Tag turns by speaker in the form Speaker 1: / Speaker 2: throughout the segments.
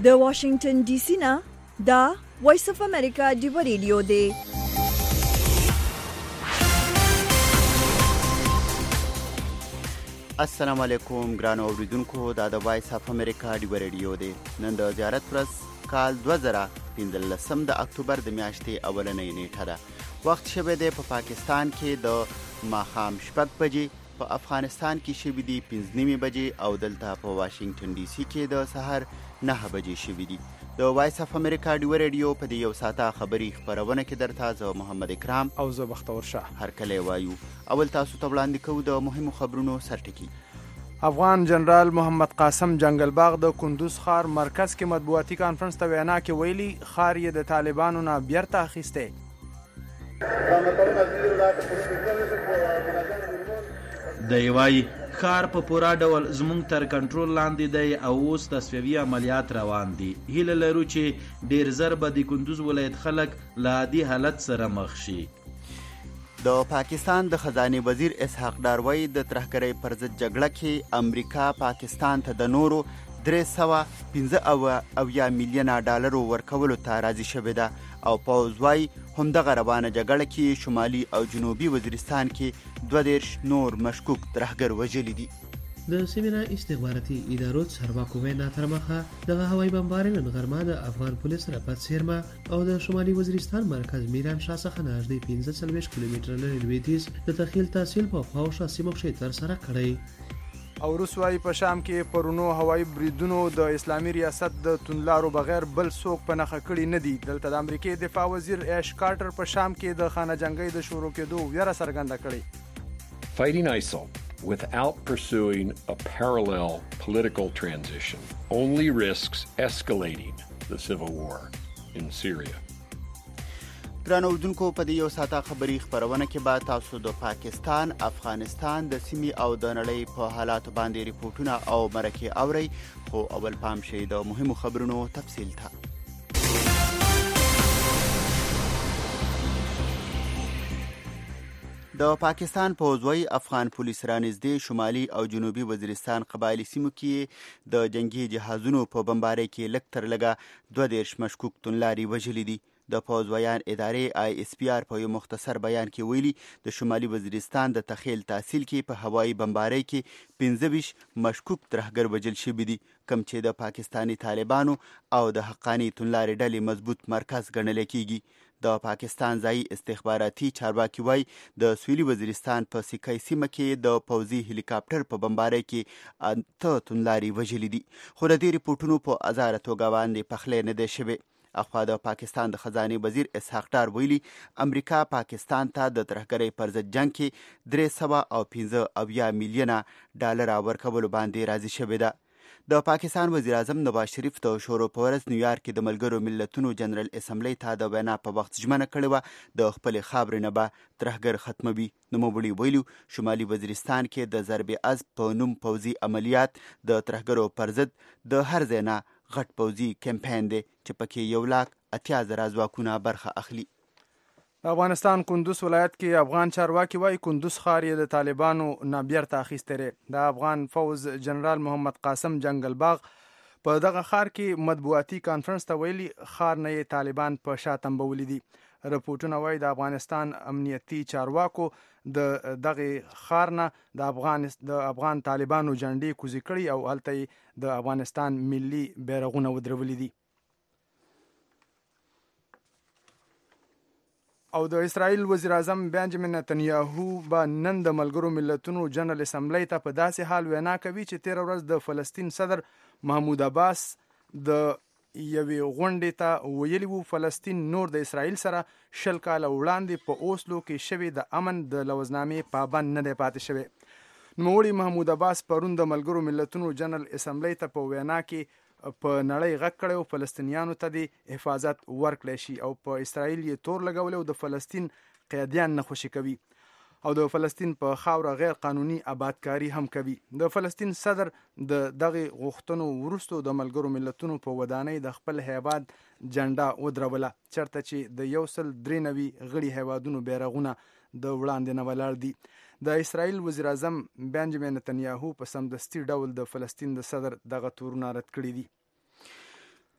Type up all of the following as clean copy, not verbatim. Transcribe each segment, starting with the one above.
Speaker 1: د واشنگټن ډي سي نه دا وایس اف امریکا دی ریډیو دی.
Speaker 2: السلام علیکم ګرانو اوریدونکو، دا د وایس اف امریکا دی ریډیو دی. نن د زیارت ورځ کال 2015 د اکتوبر د میاشتې اولنۍ نیټه ده. وخت شوی دی په پاکستان کې د ماښام 6 بجې، په افغانستان کې شوي دي 5:30 بجې او دلته په واشنگټن ډي سي کې د سهار 9 بجې شوي دي. د وایس اف امریکا دی ریډیو په دې یو ساعته خبري خبرونه کې درته زه محمد اکرام
Speaker 3: او زه بختور شاه
Speaker 2: هرکلی وایو. اول تاسو ته وړاندې کوو د مهمو خبرونو سرټکي.
Speaker 3: افغان جنرال محمد قاسم جنگلباغ د کندوز ښار مرکز کې مطبوعاتي کانفرنس ته وینا کې ویلي ښار یې د طالبانو نه بیرته اخیستی.
Speaker 4: دی وایي ښار په پوره ډول زموږ تر کنټرول لاندې دی او اوس تصفیوي عملیات روان دي. هیله لرو چې ډیر زر به د کندوز ولایت خلک له عادي حالت سره مخ شي.
Speaker 2: د پاکستان د خزانه وزیر اسحاق ډار وایي د ترهګرۍ پر ضد جګړه کې امریکا پاکستان ته د نورو 315 میلیونه ډالرو ورکولو ته راضي شوې ده او پوځ وایي همدغه روانه جګړه کې شمالي او جنوبي وزیرستان کې 22 نور مشکوک ترهګر وژلي دي.
Speaker 5: د سیمه استخباراتي ادارو چارواکو وینا تر مخه د هوایي بمبارۍ نن غرمه د افغان پولیس رپات سیرما او د شمالي وزیرستان مرکز میران شاه څخه نږدې 45 کیلومتره لرې لویدیځ د تخیل تحصیل په خواوشا سیمه کې تر سره کړی.
Speaker 3: او روسوای په شام کې پرونو هوایي بریدونو د اسلامي ریاست د تونلارو بغیر بل څوک په نښه کړي نه دي. دلته د امریکای دفاع وزیر ایش کارټر په شام کې د خانه جنگۍ د شروع کېدو ویره څرګنده کړې.
Speaker 6: Fighting ISIL without pursuing a parallel political transition only risks escalating the civil war in Syria.
Speaker 2: ګرانو اوریدونکو، په دې یو ساعته خبري خبرونه کې به تاسو د پاکستان، افغانستان د سیمې او د نړۍ په حالاتو باندې ریپورتونه او مرکې اورئ. خو اول پام شئ د مهمو خبرونو تفصیل ته. د پاکستان پوځ وایي افغان پولیس رانږدې شمالي او جنوبي وزیرستان قبایلي سیمو کې د جنگي جهازونو په بمبارۍ کې لږ تر لږه 22 مشکوک توندلاري وژلي دي. د پوځ ویان ادارې ISPR په یو مختصر بیان کې ویلي د شمالي وزیرستان د تخیل تحصیل کې په هوایي بمبارۍ کې 25 مشکوک ترهګر وژل شوي دي، کوم چې د پاکستاني طالبانو او د حقاني توندلارې ډلې مضبوط مرکز ګڼل کېږي. د پاکستان ځایي استخباراتي چارواکي وایي د سویلي وزیرستان په سیکای سیمه کې د پوځي هلیکاپټر په بمبارۍ کې 8 توندلاري وژلي دي، خو د دې ریپورټونو په ازاره توګه باندې پخلی نه دی شوی. اخوا د پاکستان د خزانه وزیر اسحاق ډار ویلي امریکا پاکستان ته د ترهګرۍ پر ضد جنگ کې 315 میلیونه ډالر ورکولو باندې راضي شوې ده. د پاکستان وزیر اعظم نواز شریف د شورو په ورځ نیویارک کې د ملګرو ملتونو جنرال اسمبلی ته د وینا په وخت ژمنه کړې وه د خپلې خاورې نه به ترهګر ختموي. نوموړي ویلي شمالي وزیرستان کې د ضرب عزم په نوم پوځي عملیات د ترهګرو پر ضد د هر ځای نه غټ پوځي کمپاین دی چې پکې 1,80,000 ځواکونه برخه اخلي.
Speaker 3: د افغانستان کندوز ولایت کې افغان چارواکي وایي کندوز ښار یې د طالبانو نه بیرته اخیستی دی. د افغان فوز جنرال محمد قاسم جنگلباغ په دغه ښار کې مطبوعاتي کانفرنس ته ویلي ښار نه یې طالبان په شا تنبولي دي. رپورټونه وایي د افغانستان امنیتي چارواکو د دغه ښار نه د افغان طالبانو جنډې کوزې کړي او هلته د افغانستان ملي بیرغونه ودرولي دي. او د اسرائیل وزیر اعظم بنجامین نتنیاهو به نن د ملګرو ملتونو جنرال اسمبلی ته په داسې حال وینا کوي چې 13 ورځ د فلسطین صدر محمود عباس د یوې غونډې ته ویلي وو فلسطین نور د اسرائیل سره 20 کاله وړاندې په اوسلو کې شوی د امن د لوزنامې پابند نه دی پاتې شوی. نوموړي محمود عباس پرون د ملګرو ملتونو جنرال اسمبلی ته په وینا کې په نړۍ غږ کړی او فلسطینیانو ته د حفاظت ورکړی شي او په اسرائیل یې تور لګولی او د فلسطین قیدیان نه خوشي کوي او د فلسطین په خاوره غیر قانوني آبادکاری هم کوي. د فلسطین صدر د دغه غوښتنو وروسته د ملګرو ملتونو په ودانۍ د خپل هیواد جنډه ودروله چرته چې د 193 غړي هیوادونو بیرغونه د وړاندې نه ولاړ دي. د اسرائیل وزیر اعظم بنجامین نتنیاهو په سمدستي ډول د فلسطین د صدر دغه تورونه رد کړي دي.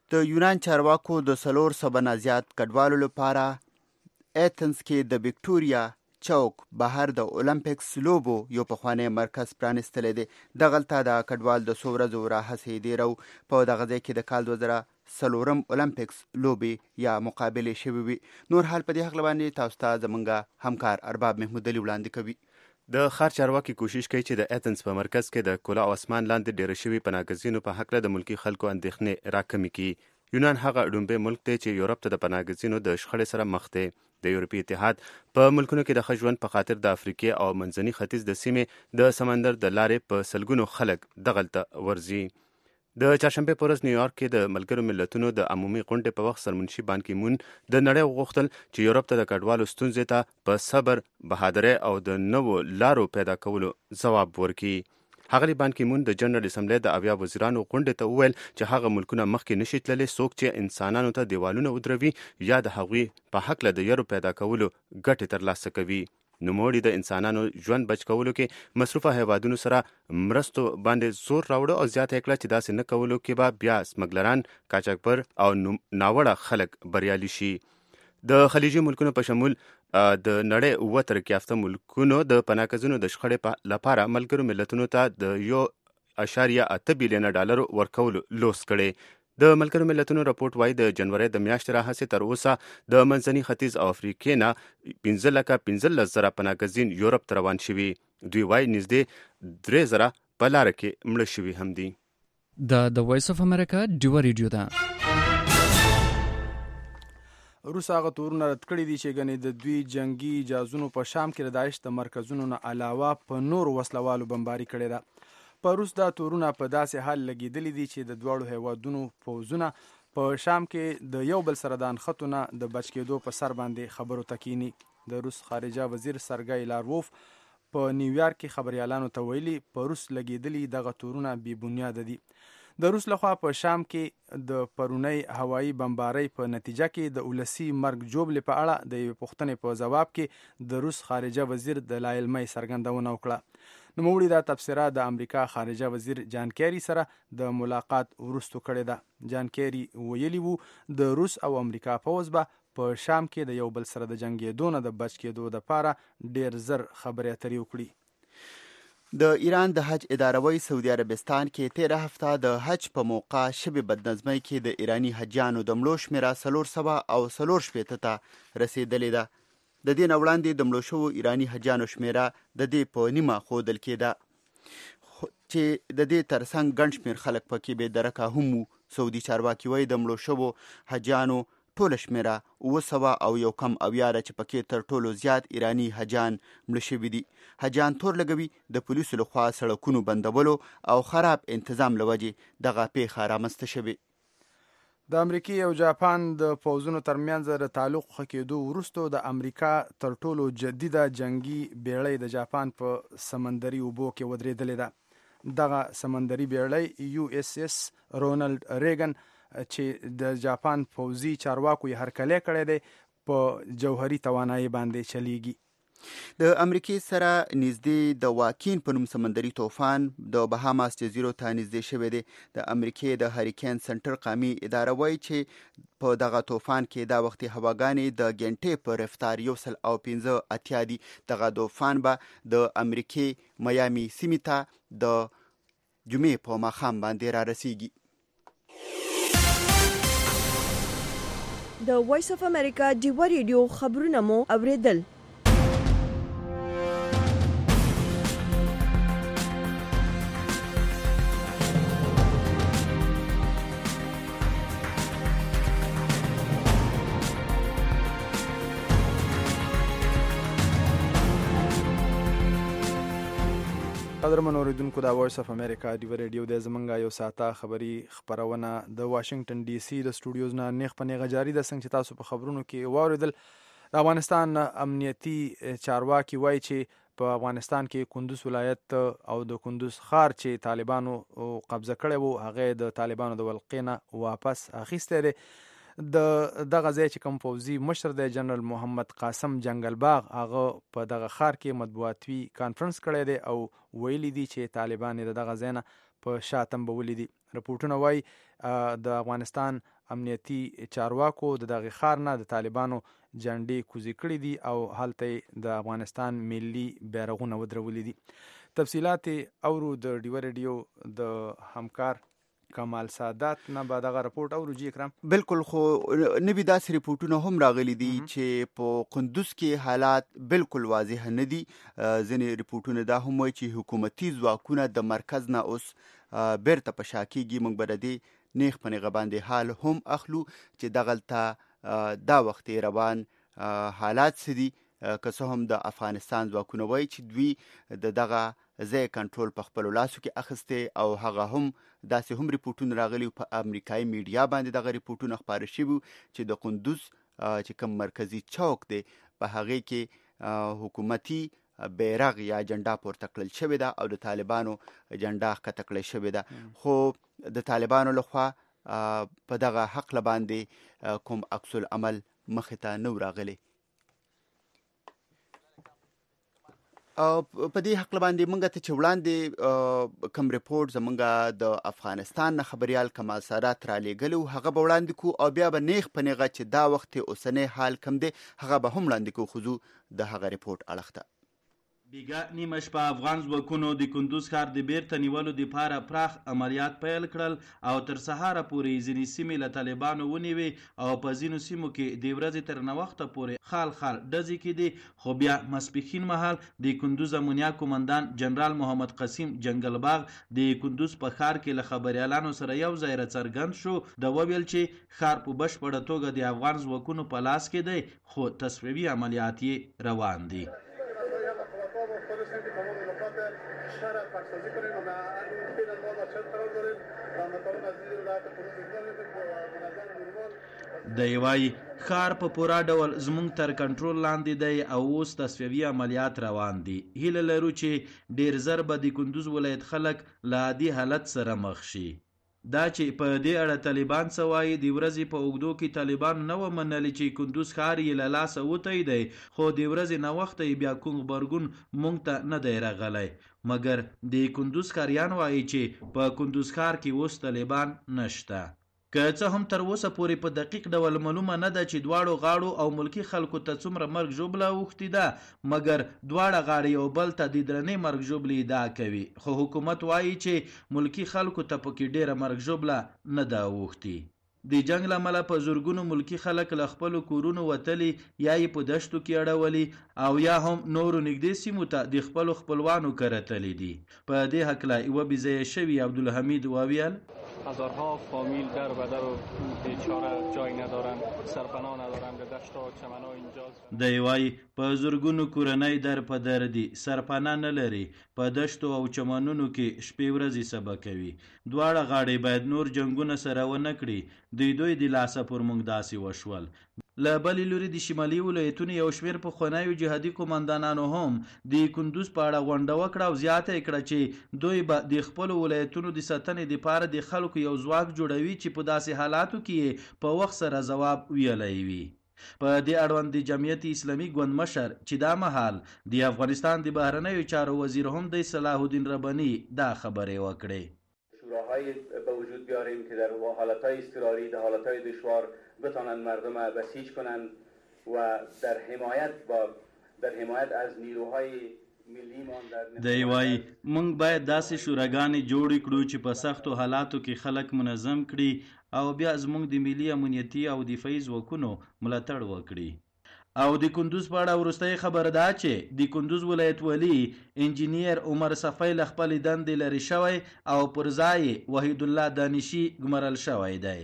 Speaker 2: د یونان چارواکو د 400 نه زیات کډوالو لپاره ایتنز کې د وکټوریا چوک بهر د اولمپیکس لوبو یو پخوانی مرکز پرانستلی دی. دغلته د کډوال د څو ورځو راهیسې ډېر په دغه ځای کې د کال 2004 اولمپیکس لوبې یا مقابلې شوې وي. نور حال په دې هکله باندې تاسو ته زموږ همکار ارباب محمود علي وړاندې کوي.
Speaker 7: د ښار چارواکي کوشش کوي چې د ایتنز په مرکز کې د کلا او اسمان لاندې ډېره شوي پناهګزینو په هکله د ملکي خلکو اندېښنې راکمې کړي. یونان هغه ډومبی ملک دی چې یورپ ته د پناهګزینو د شخړې سره مخ دی. د یورپي اتحاد په ملکونو کې د ښه ژوند په خاطر د افریقې او منځني ختیځ د سیمې د سمندر د لارې په سلګونو خلک دغلته ورځي. د چهارشنبې په ورځ نیویارک کې د ملګرو ملتونو د عمومي غونډې په وخت سرمنشي بان کی مون د نړۍ وغوښتل چې یورپ ته د کډوالو ستونزې ته په صبر، بهادرۍ او د نوو لارو پیدا کولو ځواب ورکړي. ښاغلي بان کی مون د جنرال اسمبلی د 80 وزیرانو غونډې ته وویل چې هغه ملکونه مخکې نشي تللی څوک چې انسانانو ته دیوالونه ودروي یا د هغوی په هکله د یرو پیدا کولو ګټې ترلاسه کوي. نوموړي د انسانانو ژوند بچ کولو کې مصروفه هیوادونو سره مرستو باندې زور راوړه او زیاته کړه چې داسې نه کولو کې به بیا سمګلران، قاچاقبر او ناوړه خلک بریالي شي. د خلیجي ملکونو په شمول د نړۍ 7 ترقي یافته ملکونو د پناهګزینو د شخړې لپاره ملګرو ملتونو ته د 1.8 بلین ډالر ورکولو لوس کړي. د ملګرو ملتونو راپورټ وایي د جنوري د میاشتې راهیسې تر اوسه د منځني ختیځ او افریقې نه 15,000 پناهګزین یورپ ته روان شوي. دوی وایي نږدې 3,000 په لاره کې مړه شوي هم دي.
Speaker 8: د وایس اف امریکا ډیو ریډیو ده.
Speaker 3: روس هغه تورونه رد کړي دي چې ګنې د دوی جنگي جهازونو په شام کې د داعش د مرکزونو نه علاوه په نور وسلوالو بمباري کړې ده. په روس دا تورونه په داسې حال لګېدلي دي چې د دواړو هیوادونو پوځونه په شام کې د یو بل سره د انخطو نه د بچ کېدو په سر باندې خبرو ته کینی. د روس خارجه وزیر سرګی لاروف په نیویارک کې خبريالانو ته ویلي په روس لګېدلي دغه تورونه بې بنیاده دي. د روس لخوا په شام کې د پرونی هوایی بمبارۍ په نتیجه کې د ولسی مرګ جوړلې په اړه د یوې پوښتنې په ځواب کې د روس خارجه وزیر دلایل مې څرګندونه وکړه. نوموړي دا تبصره د امریکا خارجه وزیر جان کیری سره د ملاقات وروسته کړې ده. جان کیری ویلي وو د روس او امریکا پوځ به په شام کې د یو بل سره د جنگېدو نه د بچ کېدو لپاره ډېر زر خبرې اترې وکړي.
Speaker 2: د ایران د حج اداره سعودي عربستان کې 13 هفته د حج په موقع شبه بدنظمۍ کې د ایرانی حجانو د مړو شمیره 400 او 400 ته رسیدلې ده. د دې نه وړاندې د مړو شوو ایرانی حجانو شمیره د دې په نیمه ښودل کېده چې د دې ترڅنګ ګڼ شمېر خلک پکې بې درکه هم وو. سعودي چارواکي وایي د مړو شوو حجانو ټوله شمیره 700 او یو کم اویا ده چې پکې تر ټولو زیات ایرانی حجان مړه شوي دي. حجان تور لګوي د پولیسو لخوا سړکونو بندولو او خراب انتظام له وجې دغه پیښه رامنځته شوې.
Speaker 3: د امریکې او جاپان د پوځونو ترمنځ د تعلق ښه کېدو وروسته د امریکا تر ټولو جدیده جنگي بیړۍ د جاپان په سمندري اوبو کې ودرېدلې ده. دغه سمندري بیړۍ USS رونالد ریګن چې د جاپان پوځي چارواکو یې هرکلی کړی دی په جوهري توانایي باندې چلیږي.
Speaker 2: د امریکې سره نږدې د واکین په نوم سمندري طوفان د بهاماس جزیرو ته نږدې شوی دی. د امریکې د هریکین سنټر قومي اداره وایي چې په دغه طوفان کې دا وختي هواګانې د ګنټې په رفتار 1.15 دي. دغه طوفان به د امریکې میامي سیمې ته د جمعې په ماښام باندې را رسیږي.
Speaker 1: د وایس اف امریکا ډیو ریډیو خبرونه مو اوریدل.
Speaker 3: قدرمن اوریدونکو د وایس اف امریکا ډیو ریډیو د زمونږه یو ساعته خبری خبرونه د واشنگټن ډي سي د سټوډیوز نه نیغ په نیغه جاری ده. څنګه چې تاسو په خبرونو کې واوریدل د افغانستان امنیتي چارواکي وایي چې په افغانستان کې کندوز ولایت او د کندوز ښار چې طالبانو قبضه کړی وو هغه د طالبانو د ولقې نه واپس اخیستی دی. دغه ځای چې کوم پوځي مشر دی جنرال محمد قاسم جنگلباغ هغه په دغه ښار کې مطبوعاتي کانفرنس کړی دی او ویلي دي چې طالبان د دغه ځای نه په شاتم بولي دي. رپورټونه وایي د افغانستان امنیتي چارواکو د دغه ښار نه د طالبانو جنډې کوزې کړي دي او هلته د افغانستان ملي بیرغونه ودرولي دي. تفصیلات اورو د ډیو ریډیو د همکار کمال سادات نه به دغه رپورټ اورو. جی اکرام
Speaker 2: بالکل، خو نوي داسې رپورټونه هم راغلي دي چې په قندوز کې حالات بالکل واضح نه دي. ځینې رپورټونه دا هم وایي چې حکومتي ځواکونه د مرکز نه اوس بیرته په شا کېږي. موږ به د دې نیغ په نیغه باندې حال هم اخلو چې دغلته دا وخت روان حالات څه دي. که څه هم د افغانستان ځواکونه وایي چې دوی د دغه ځای کنټرول په خپلو لاسو کې اخیستی او هغه هم داسې هم رپورټونه راغلي په امریکایي میډیا باندې دغه رپورټونه خپاره شوي چې د قندوز چې کوم مرکزي چوک دی په هغې کې حکومتي بیرغ یا جنډا پورته کړل شوې ده او د طالبانو جنډا ښکته کړی شوې ده. خو د طالبانو لخوا په دغه حق باندې کوم عکس العمل مخې ته نه راغلی. په دې حق باندې مونږ ته چې وړاندې کوم رپورټ زمونږ د افغانستان نه خبريال کمال سادات را لېږلی و هغه به وړاندې کو او بیا به نیغ په نیغه چې دا وخت اوسنی حال کم دی هغه به هم وړاندې کو. خو ځو د هغه رپورټ اړخ ته.
Speaker 4: بیګا نیمه شپه افغان ځواکونو د کندوز ښار د بیرته نیولو دپاره پراخ عملیات پیل کړل او تر سهاره پورې ځینې سیمې له طالبانو ونیوې او په ځینو سیمو کې د ورځې تر نوخته پورې خال ډزې کېدې. خو بیا ماسپښین مهال د کندوز امنیه قومندان جنرال محمد قاسم جنگلباغ د کندوز په ښار کې له خبریالانو سره یو ځای راڅرګند شو. د وویل چې ښار په بشپړه توګه د افغان ځواکونو په لاس کې دی خو تصفیوي عملیات یې روان دي. دی وایي ښار په پوره ډول زموږ تر کنټرول لاندې دی او اوس تصفیوي عملیات روان دي. هیله لرو چې ډیر زر به د کندوز ولایت خلک له عادي حالت سره مخ شي. دا چې په دې اړه طالبان څه وایي، د ورځې په اوږدو کې طالبانو نه ومنلي چې کندوز ښار یې له لاسه وتی دی خو د ورځې ناوخته یې بیا کوم غبرګون موږ ته نه دی راغلی. مګر د کندوز ښاریان وایي چې په کندوز ښار کې اوس طالبان نشته. که څه هم تر اوسه پورې په دقیق ډول معلومه نه ده چې دواړو غاړو او ملکي خلکو ته څومره مرګ ژوبله اوښتې ده، مګر دواړه غاړې یو بل ته د درنې مرګ ژوبلې ادعا کوي. خو حکومت وایي چې ملکي خلکو ته پکې ډیره مرګ ژوبله نه ده اوښتې. د جنگ له امله په زورګونو ملکي خلک له خپلو کورونو وتلي یا یې په دشتو کې اړولي او یا هم نورو نږدې سیمو ته د خپلو خپلوانو کره تللي دي. په دې هکله یوه بېځایه شوي عبدالحمید وویل
Speaker 9: هزارها فامیل در و در و بیچاره جای ندارن، سرپناه ندارن، به دشت و چمن‌ها اینجاست.
Speaker 4: دی وایي په زورګونو کورنۍ در په در دي، سرپناه نه لري، په دشتو او چمنونو کې شپې ورځې سبا کوي. دواړه غاړې باید نور جنګونه سره ونه کړي. دوی د لاسه پر موږ داسې وشول. له بلې لوري د شمالي ولایتونو یو شمېر پخوانیو جهادي قومندانانو هم د کندوز په اړه غونډه وکړه او زیاته یې کړه چې دوی به د خپلو ولایتونو د ساتنې دپاره د خلکو یو ځواک جوړوي چې په داسې حالاتو کې په وخت سره ځواب ویلی وي. په دې اړوند د جمعیت اسلامي ګوند مشر چې دا مهال د افغانستان د بهرنیو چارو وزیر هم دی صلاح الدین رباني دا خبرې وکړې.
Speaker 10: شوراهایی به وجود بیاریم که در حالتهای اضطراری، در حالتهای دشوار بتانند مردم بسیج کنند و در حمایت از نیروهای
Speaker 4: دی وایي موږ باید داسې شوراګانې جوړې کړو چې په سختو حالاتو کې خلک منظم کړي او بیا زموږ د ملي امنیتي او دفاعي ځواکونو ملاتړ وکړي. او د کندوز په اړه وروستۍ خبر ده چې د کندوز ولایت والي انجینیر عمر صفی له خپلې دندې لرې شوی او پر ځای وحید الله دانشي ګمارل شوی دی.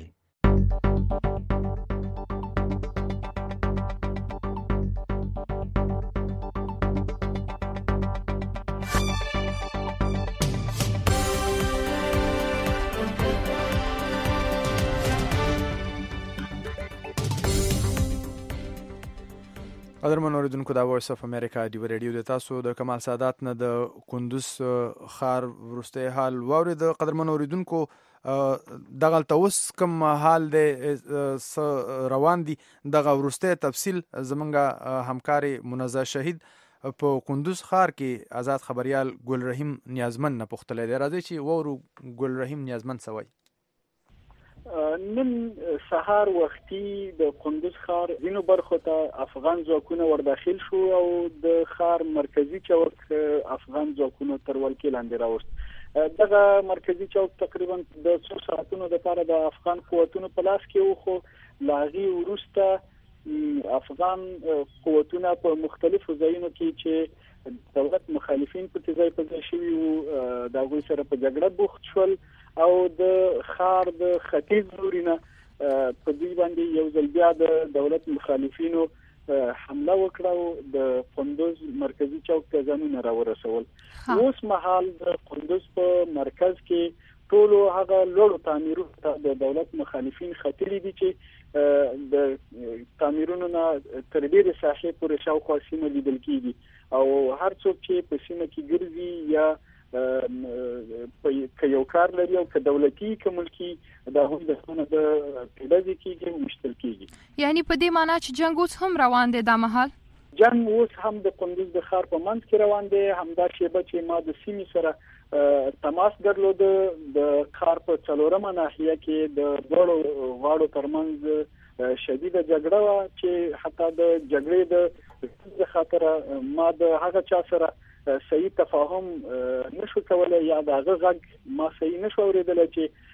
Speaker 3: قدرمن اوریدونکو دا وایس اف امریکا دی ریډیو د تاسو د کمال سادات نه د کندوز خار ورسته حال واوري د قدرمن اوریدونکو دغه توس کوم حال د روان دي دغه ورسته تفصیل زمونږه همکاري منزه شهید په کندوز خار کې آزاد خبريال ګل رحیم نیازمن نه پختل دی راځي چې وورو ګل رحیم نیازمن سوي
Speaker 11: نن سهار وختي د کندوز خار زینو برخو ته افغان ځواکونه ورداخل شو او د خار مرکزی چوک افغان ځواکونه تر ولکې لاندې راوست. دغه مرکزی چوک تقریبا د 2 ساعتونو لپاره د افغان قوتونو په لاس کې و، خو لاغي ورسته افغان قوتونه په مختلفو ځایونو کې چې دولت مخالفین په ځای شوي وو د هغوی سره په جګړه بوخت شول او د خار د ختیځ لورینه په دوی باندې یو ځل بیا د دولت مخالفینو حمله وکړه د کندوز مرکزی چوک ته ځانونه راورسول. اوس مهال د کندوز په مرکز کې ټول هغه لوړ تعمیرونو ته د دولت مخالفین خطرې دي چې د تعمیرونو نه تر ډیره ساحې پورې شاوخوا سیمه لیدل کیږي او هر څوک چې په سیمه کې ګرځي یا په یو کار لري او که دولتي که ملکی د هغوی د خونه د پیډازي کېږي او مشتل کېږي.
Speaker 12: یعنی په دې معنی چې جنګ اوس هم روان دی دا مهال؟
Speaker 11: جنګ اوس هم د کندوز د ښار په منځ کې روان دی. همدا شیبه چې ما د سیمې سره تماس درلود د ښار په 4مه ناحیه کې د دوړو غاړو ترمنځ شدیده جګړه وه چې حتی د جګړې د خاطره ما د هغه چا سره صحیح تفاهم نشو کولای یا د هغه غږ ما صحیح نشو اوریدلی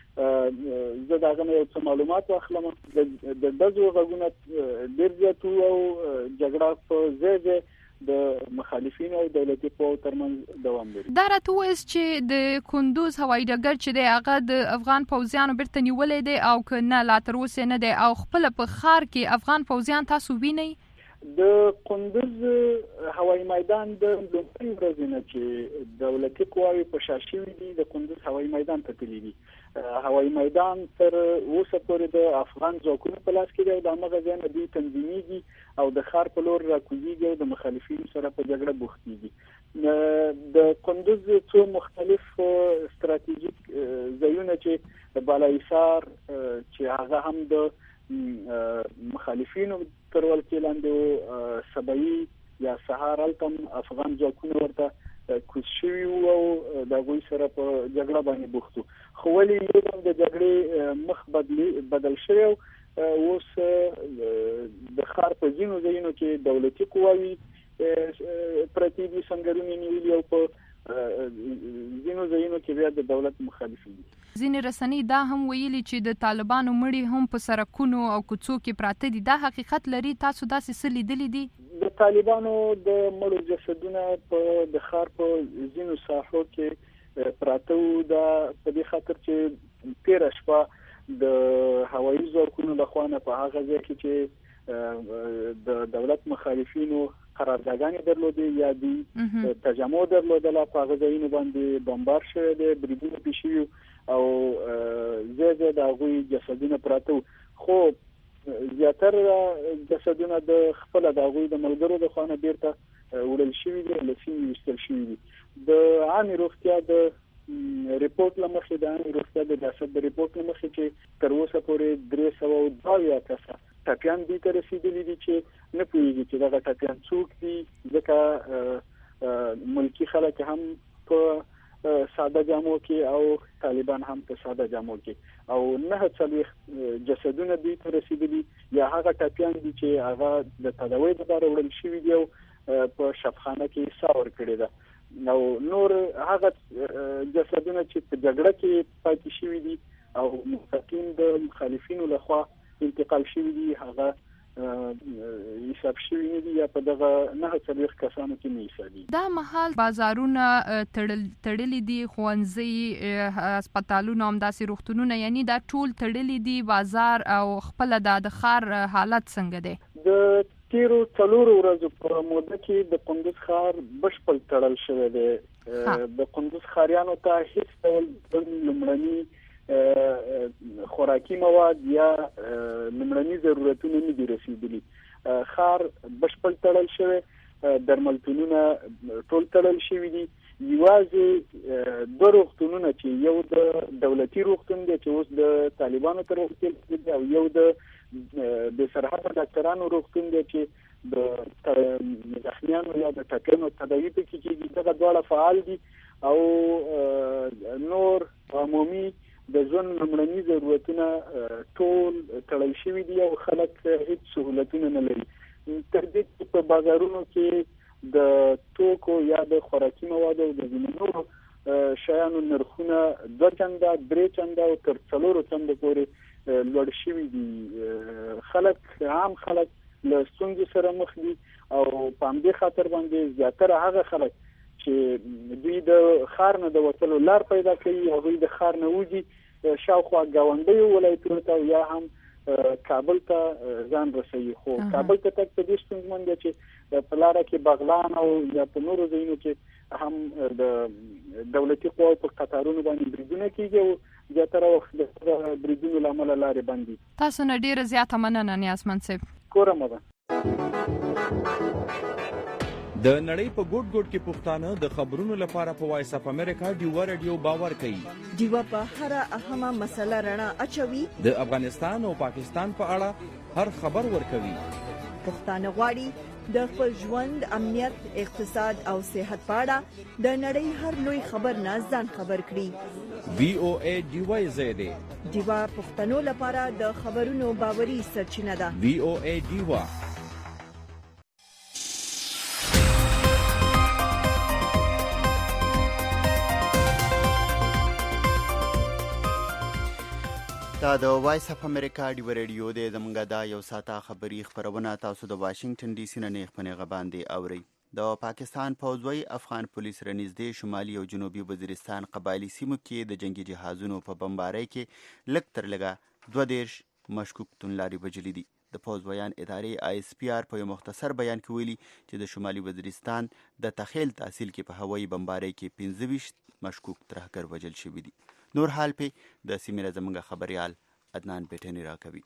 Speaker 11: چې زه د هغه نه یو څه معلومات واخلم. د دغو غږونه ډېر زیات وو او جګړه په ځای د مخالفینو او دولتي قواو ترمنځ دوام لري.
Speaker 12: دا راته ووایاست چې د کندوز هوایي ډګر چې دی هغه د افغان پوځیانو بیرته نیولی دی او که نه لا تر اوسه نه دی او خپله په ښار کې افغان پوځیان تاسو وینئ؟
Speaker 11: د کندوز هوایي میدان د لومړۍ ورځې نه چې دولتي قواوې په شا شوي دي د کندوز هوایي میدان ته تللي دي. هوایي میدان تر اوسه پورې د افغان ځواکونو په لاس کې دی او د همغه ځای نه دوی تنظیمیږي او د ښار په لور راکوزیږي او د مخالفینو سره په جګړه بوختیږي. د کندوز څو مختلف ستراتیژیک ځایونه چې بالاحصار چې هغه هم د مخالفینو تر ولکې لاندې سبعي یا سهار التم افغان ځواکونه ورته کوز شوي وو او د هغوی سره په جګړه باندې بوخت وو. خو ولې یو د جګړې مخ بدل شوی اوس د ښار په ځینو ځایونو کې دولتي قواوې پرتې دي سنګرونه نیولي او په ځینو ځایونو کې بیا د دولت مخالفین دي.
Speaker 12: ځینې رسنۍ دا هم ویلي چې د طالبانو مړي هم په سړکونو او کوڅو کې پراته دي. دا حقیقت لري؟ تاسو داسې څه لیدلي دي؟
Speaker 11: د طالبانو د مړو جسدونه د ښار په ځینو ساحو کې پراته وو. دا په دې خاطر چې تېره شپه د هوایي ځواکونو لخوا نه په هغه ځای کې چې د دولت مخالفینو قراردادګانې درلودې یا دوی تجمع درلودله په هغه ځایونو باندې بمبار شوی دی، بریدونه پرې شوي او ځای د هغوی جسدونه پراته وو. خو زیاتره جسدونه د خپله د هغوی د ملګرو د خوا نه بیرته وړل شوي دي، له سیمې ویستل شوي دي. د عامې روغتیا د ریپورټ له مخې د عامې روغتیا د ریاست د ریپورټ له مخې چې تر اوسه پورې 322 کسه ټپیان دوی ته رسېدلي دي چې نه پوهېږي چې دغه ټپیان څوک دي، ځکه ملکي خلک هم په ساده جامو کې او طالبان هم په ساده جامو کې او 49 جسدونه دوی ته رسېدلي یا هغه ټپیان دي چې هغه د تداوی لپاره وړل شوي دي او په شفخانه کې ساه ورکړې ده. نو نور هغه جسدونه چې په جګړه کې پاتې شوي دي او مستقیم د مخالفینو لخوا انتقال شوي دي هغه حساب شوي نه دي یا په دغه 49 کسانو کې نه حسابي.
Speaker 12: دا مهال بازارونه تړلي دي، ښوونځي، هسپتالونه، همداسې روغتونونه، یعنی دا ټول تړلي دي بازار او خپله د ښار حالت څنګه دی؟
Speaker 11: د تیرو 4 ورځو په موده کې د کندوز ښار بشپړ تړل شوی دی. د کندوز ښاریانو ته هیڅ ډول لومړني خوراکي مواد یا لومړني ضرورتونه نه دي رسیدلي. خار بشپړ تړل شوی، درملتونونه ټول تړل شوي دي. یوازې دوه روغتونونه چې یو د دولتي روغتون دی چې اوس د طالبانو تر وخت دی، او یو د سرحد ډاکټرانو روغتون دی چې د زخمیانو یا د ټپیانو تداوی پکې کېږي. دغه دواړه فعال دي او نور عمومي د ژوند لومړني ضرورتونه ټول تړل شوي دي او خلک هیڅ سهولتونه نه لري. تر دې چې په بازارونو کې د توکو یا د خوراکي موادو او د ځینو نورو شیانو نرخونه 2 چنده 3 چنده او تر 4 چنده پورې لوړ شوي دي. عام خلک له ستونزې سره مخ دي او په همدې خاطر باندې زیاتره هغه خلک چې دوی د ښار نه د وتلو لار پیدا کوي، هغوی د ښار نه وځي شاوخوا ګاونډیو ولایتونو ته یا هم کابل ته ځان رسوي. خو کابل ته تک په دې ستونزمن دی چې په لاره کې بغلان او یا په نورو ځایونو کې هم د دولتي قواو په قطارونو باندې بریدونه کېږي او زیاتره وخت د بریدونو له امله لارې بند دي.
Speaker 12: تاسو نه ډیره زیاته مننه نیازمند صاحب.
Speaker 11: کورمه ده.
Speaker 13: د نړۍ په ګوټ ګوټ کې پښتانه د خبرونو لپاره په وایس اف امریکا ډیوا رادیو باور کوي.
Speaker 1: ډیوا په هر اهمه مسله رڼا اچوي.
Speaker 13: د افغانستان او پاکستان په اړه هر خبر ورکوي.
Speaker 1: پښتانه غواړي د خپل ژوند، امنیت، اقتصاد او صحت په اړه د نړۍ هر لوی خبر نه ځان خبر کړي.
Speaker 13: VOA ډیوا زیاده
Speaker 1: ډیوا پښتنو لپاره د خبرونو باوري سرچینه ده.
Speaker 13: VOA ډیوا.
Speaker 2: دا د وایس اف امریکا ډیو ریډیو دی. زمونږ دا یو ساعته خبري خبرونه تاسو د واشنگټن ډي سي نه نیغ په نیغه باندې اورئ. د پاکستان پوځ وایي افغان پولیس رنځدې شمالي او جنوبي وزیرستان قبایلي سیمو کې د جنگي جهازونو په بمبارۍ کې لږ تر لږه 22 مشکوک توندلارې وژلي دي. د پوځ ویان ادارې ISPR په یو مختصر بیان کې ویلي چې د شمالي وزیرستان د تخیل تحصیل کې په هوایي بمبارۍ کې 25 مشکوک ترهګر وژل شوي دي. نور حال په د سیمې زموږ خبريال عدنان بیٹنی راکوي.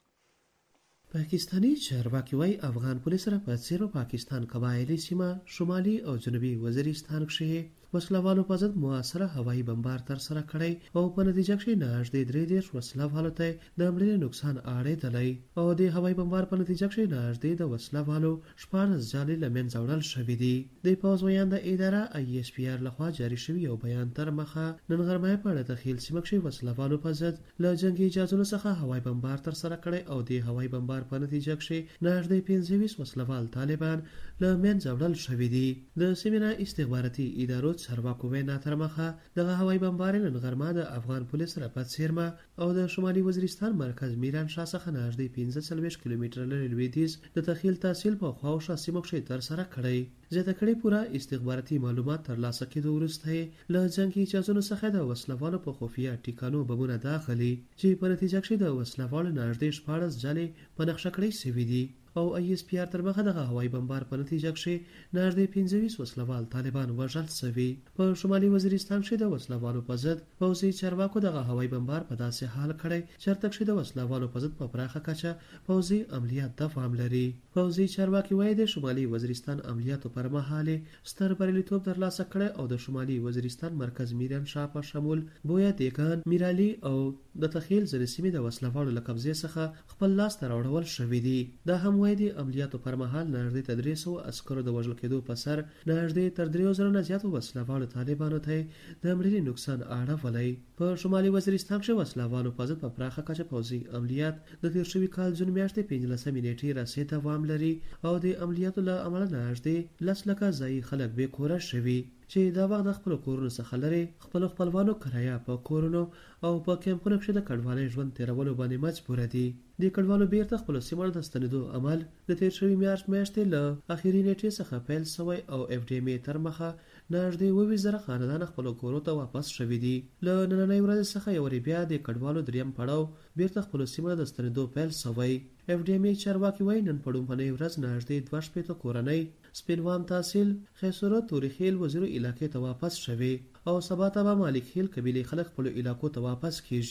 Speaker 5: پاکستانی چارواکي وايي افغان پولیس را په څیرو پاکستان قبایلی سیمه شمالي او جنوبي وزیرستان کې وسلوالو په ضد موثره هوایي بمبار تر سره کړی او په نتیجه کې نږدې 3 وسلوالو ته د مړینې نقصان اړیدلی او د هوایي بمبار په نتیجه کې نږدې د وسلوالو 14 ځالې له منځه وړل شوي دي. د پوځ ویان د اداره ISPR لخوا جاري شوی یو بیان تر مخه نن غرمه په تخیل سیمه کې وسلوالو په ضد له جنگي جهازونو څخه هوایي بمبار تر سره کړی او د هوایي بمبار په نتیجه کې نږدې 25 وسلوال طالبان له منځه وړل شوي دي. د سیمه استخباراتي ادارو چارواکو وینا تر مخه دغه هوایي بمبار نن غرمه د افغان پولیس را په څیرمه او د شمالي وزیرستان مرکز میران شاه څخه نږدې 45 کیلومتره لرې لویدیځ د تخیل تحصیل په خواوشا سیمو کې تر سره کړی. زیاته کړي پورا استخباراتي معلومات ترلاسه کېدو وروسته له جنگي جهازونو څخه د وسلوالو په خفیه ټیکانو بمونه داخلي چې په نتیجه کې د وسلوالو نږدې 14 ځلې په نقشه کړی شوي دي او ISPR تر مخه دغه هوایي بمبار په نتیجه کې نږدې 25 وسلوال طالبان وژل شوي. په شمالي وزیرستان کې د وسلوالو په ضد پوځي چارواکو دغه هوایي بمبار په داسې حال کړی چېرته چې د وسلوالو په ضد په پراخه کچه پوځي عملیات دوام لري. پوځي چارواکي وایي د شمالي وزیرستان عملیاتو پر مهال ستر بریالیتوب ترلاسه کړی او د شمالي وزیرستان مرکز میران شاه په شمول بویا دیګان، میرالي او د تخیل ځینې سیمې د وسلوالو له قبضې څخه خپل لاس ته راوړل شوي دي. دا هم وایي د عملیاتو پر مهال نږدې 300 عسکرو د وژل کېدو په سر نږدې تر 3000 نه زیاتو وسلوالو طالبانو ته د مړینې نقصان اړولی. په شمالي وزیرستان کې وسلوالو په ضد په پراخه کچه پوځي عملیات د تیر شوي کال جون میاشتې 15 نیټې راسې دوام لري او د عملیاتو له امله نږدې 10 لکه ځایي خلک بې کوره شوي چې دا وخت د خپل کورونو څخه لري خپل خپلوانو کرایه په کورونو او په کیمپونو کې د کډوالۍ ژوند تیرولو باندې مجبور دي. د کډوالو بیرته خپل سیمه د ستنېدو عمل د تیر شوي میاشتې له اخیری نیټې څخه پیل شوی او FDMA تر مخه نږدې 20,000 خاندان خپل کورو ته واپس شوي دي. له نننۍ ورځې څخه یو بیا د کډوالو دریم پړاو بیرته خپل سیمه د ستنېدو پیل شوی. FDMA چارواکي وایي نن په لومړنۍ ورځ نږدې 2 کورنۍ سپینوان تحصیل، خیسورو، تورخیل، وزیرو علاقې ته واپس شوي او سبا ته به مالک هیل قبیلې خلک خپلو علاقو ته واپس کیږي.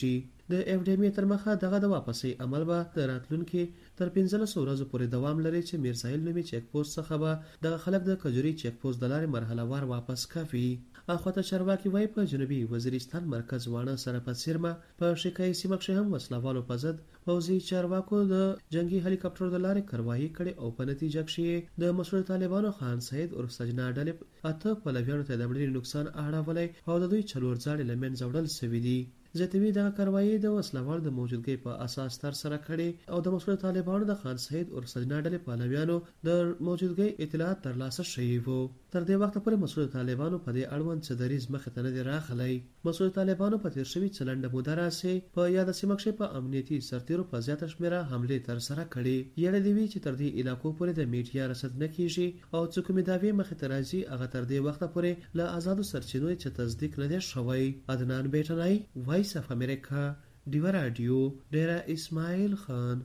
Speaker 5: د اف ډي ام تر مخه دغه د واپسې عمل به د راتلونکي تر 15 ورځې پورې دوام لري چې میرسایل نومي چیک پوسټ څخه به د خلک د کجوري چیک پوسټ د لارې مرحله وار واپس کوي. اخواته چارواکي وایي په جنوبي وزیرستان مرکز وانه سره په څیرمه په شکایي سیمه کې هم وسلوالو په ضد پوځي چارواکو د جنگي هلیکاپټر د لارې کارواهي کړې او په نتیجه کې د مسؤل طالبانو خان سید او سجنا ډلې اته پلویانو ته د مړینې نقصان اړولی او د دوی 4 ځاړي لمن زوړل سوي دي. زیاتوي دغه کاروايي د وسلوال د موجودګۍ په اساس تر سره کړي او د مسؤل طالبانو د خان سید او سجنا ډلې پلویانو د موجودګۍ اطلاعات ترلاسه شوي وو. تر دې وخت پورې مسؤل طالبانو په دې اړوند څه دریز مخې ته نه دی راغلی. مسؤل طالبانو په تیر شوي څلنډه موده راسې په یاد سیمه کې په امنیتي سرتیرو په زیاته شمیره حملې تر سره کړي. یړې دی وی چې تر دې علاقو پورې د میډیا رسد نه کیږي او څوک مې داوی مخې ته راځي هغه تر دې وخت پورې له آزادو سرچینو چې تصدیق نه دی شوی. عدنان بیٹنای وایس اف امریکا ډیو رادیو ډیرا اسماعیل خان.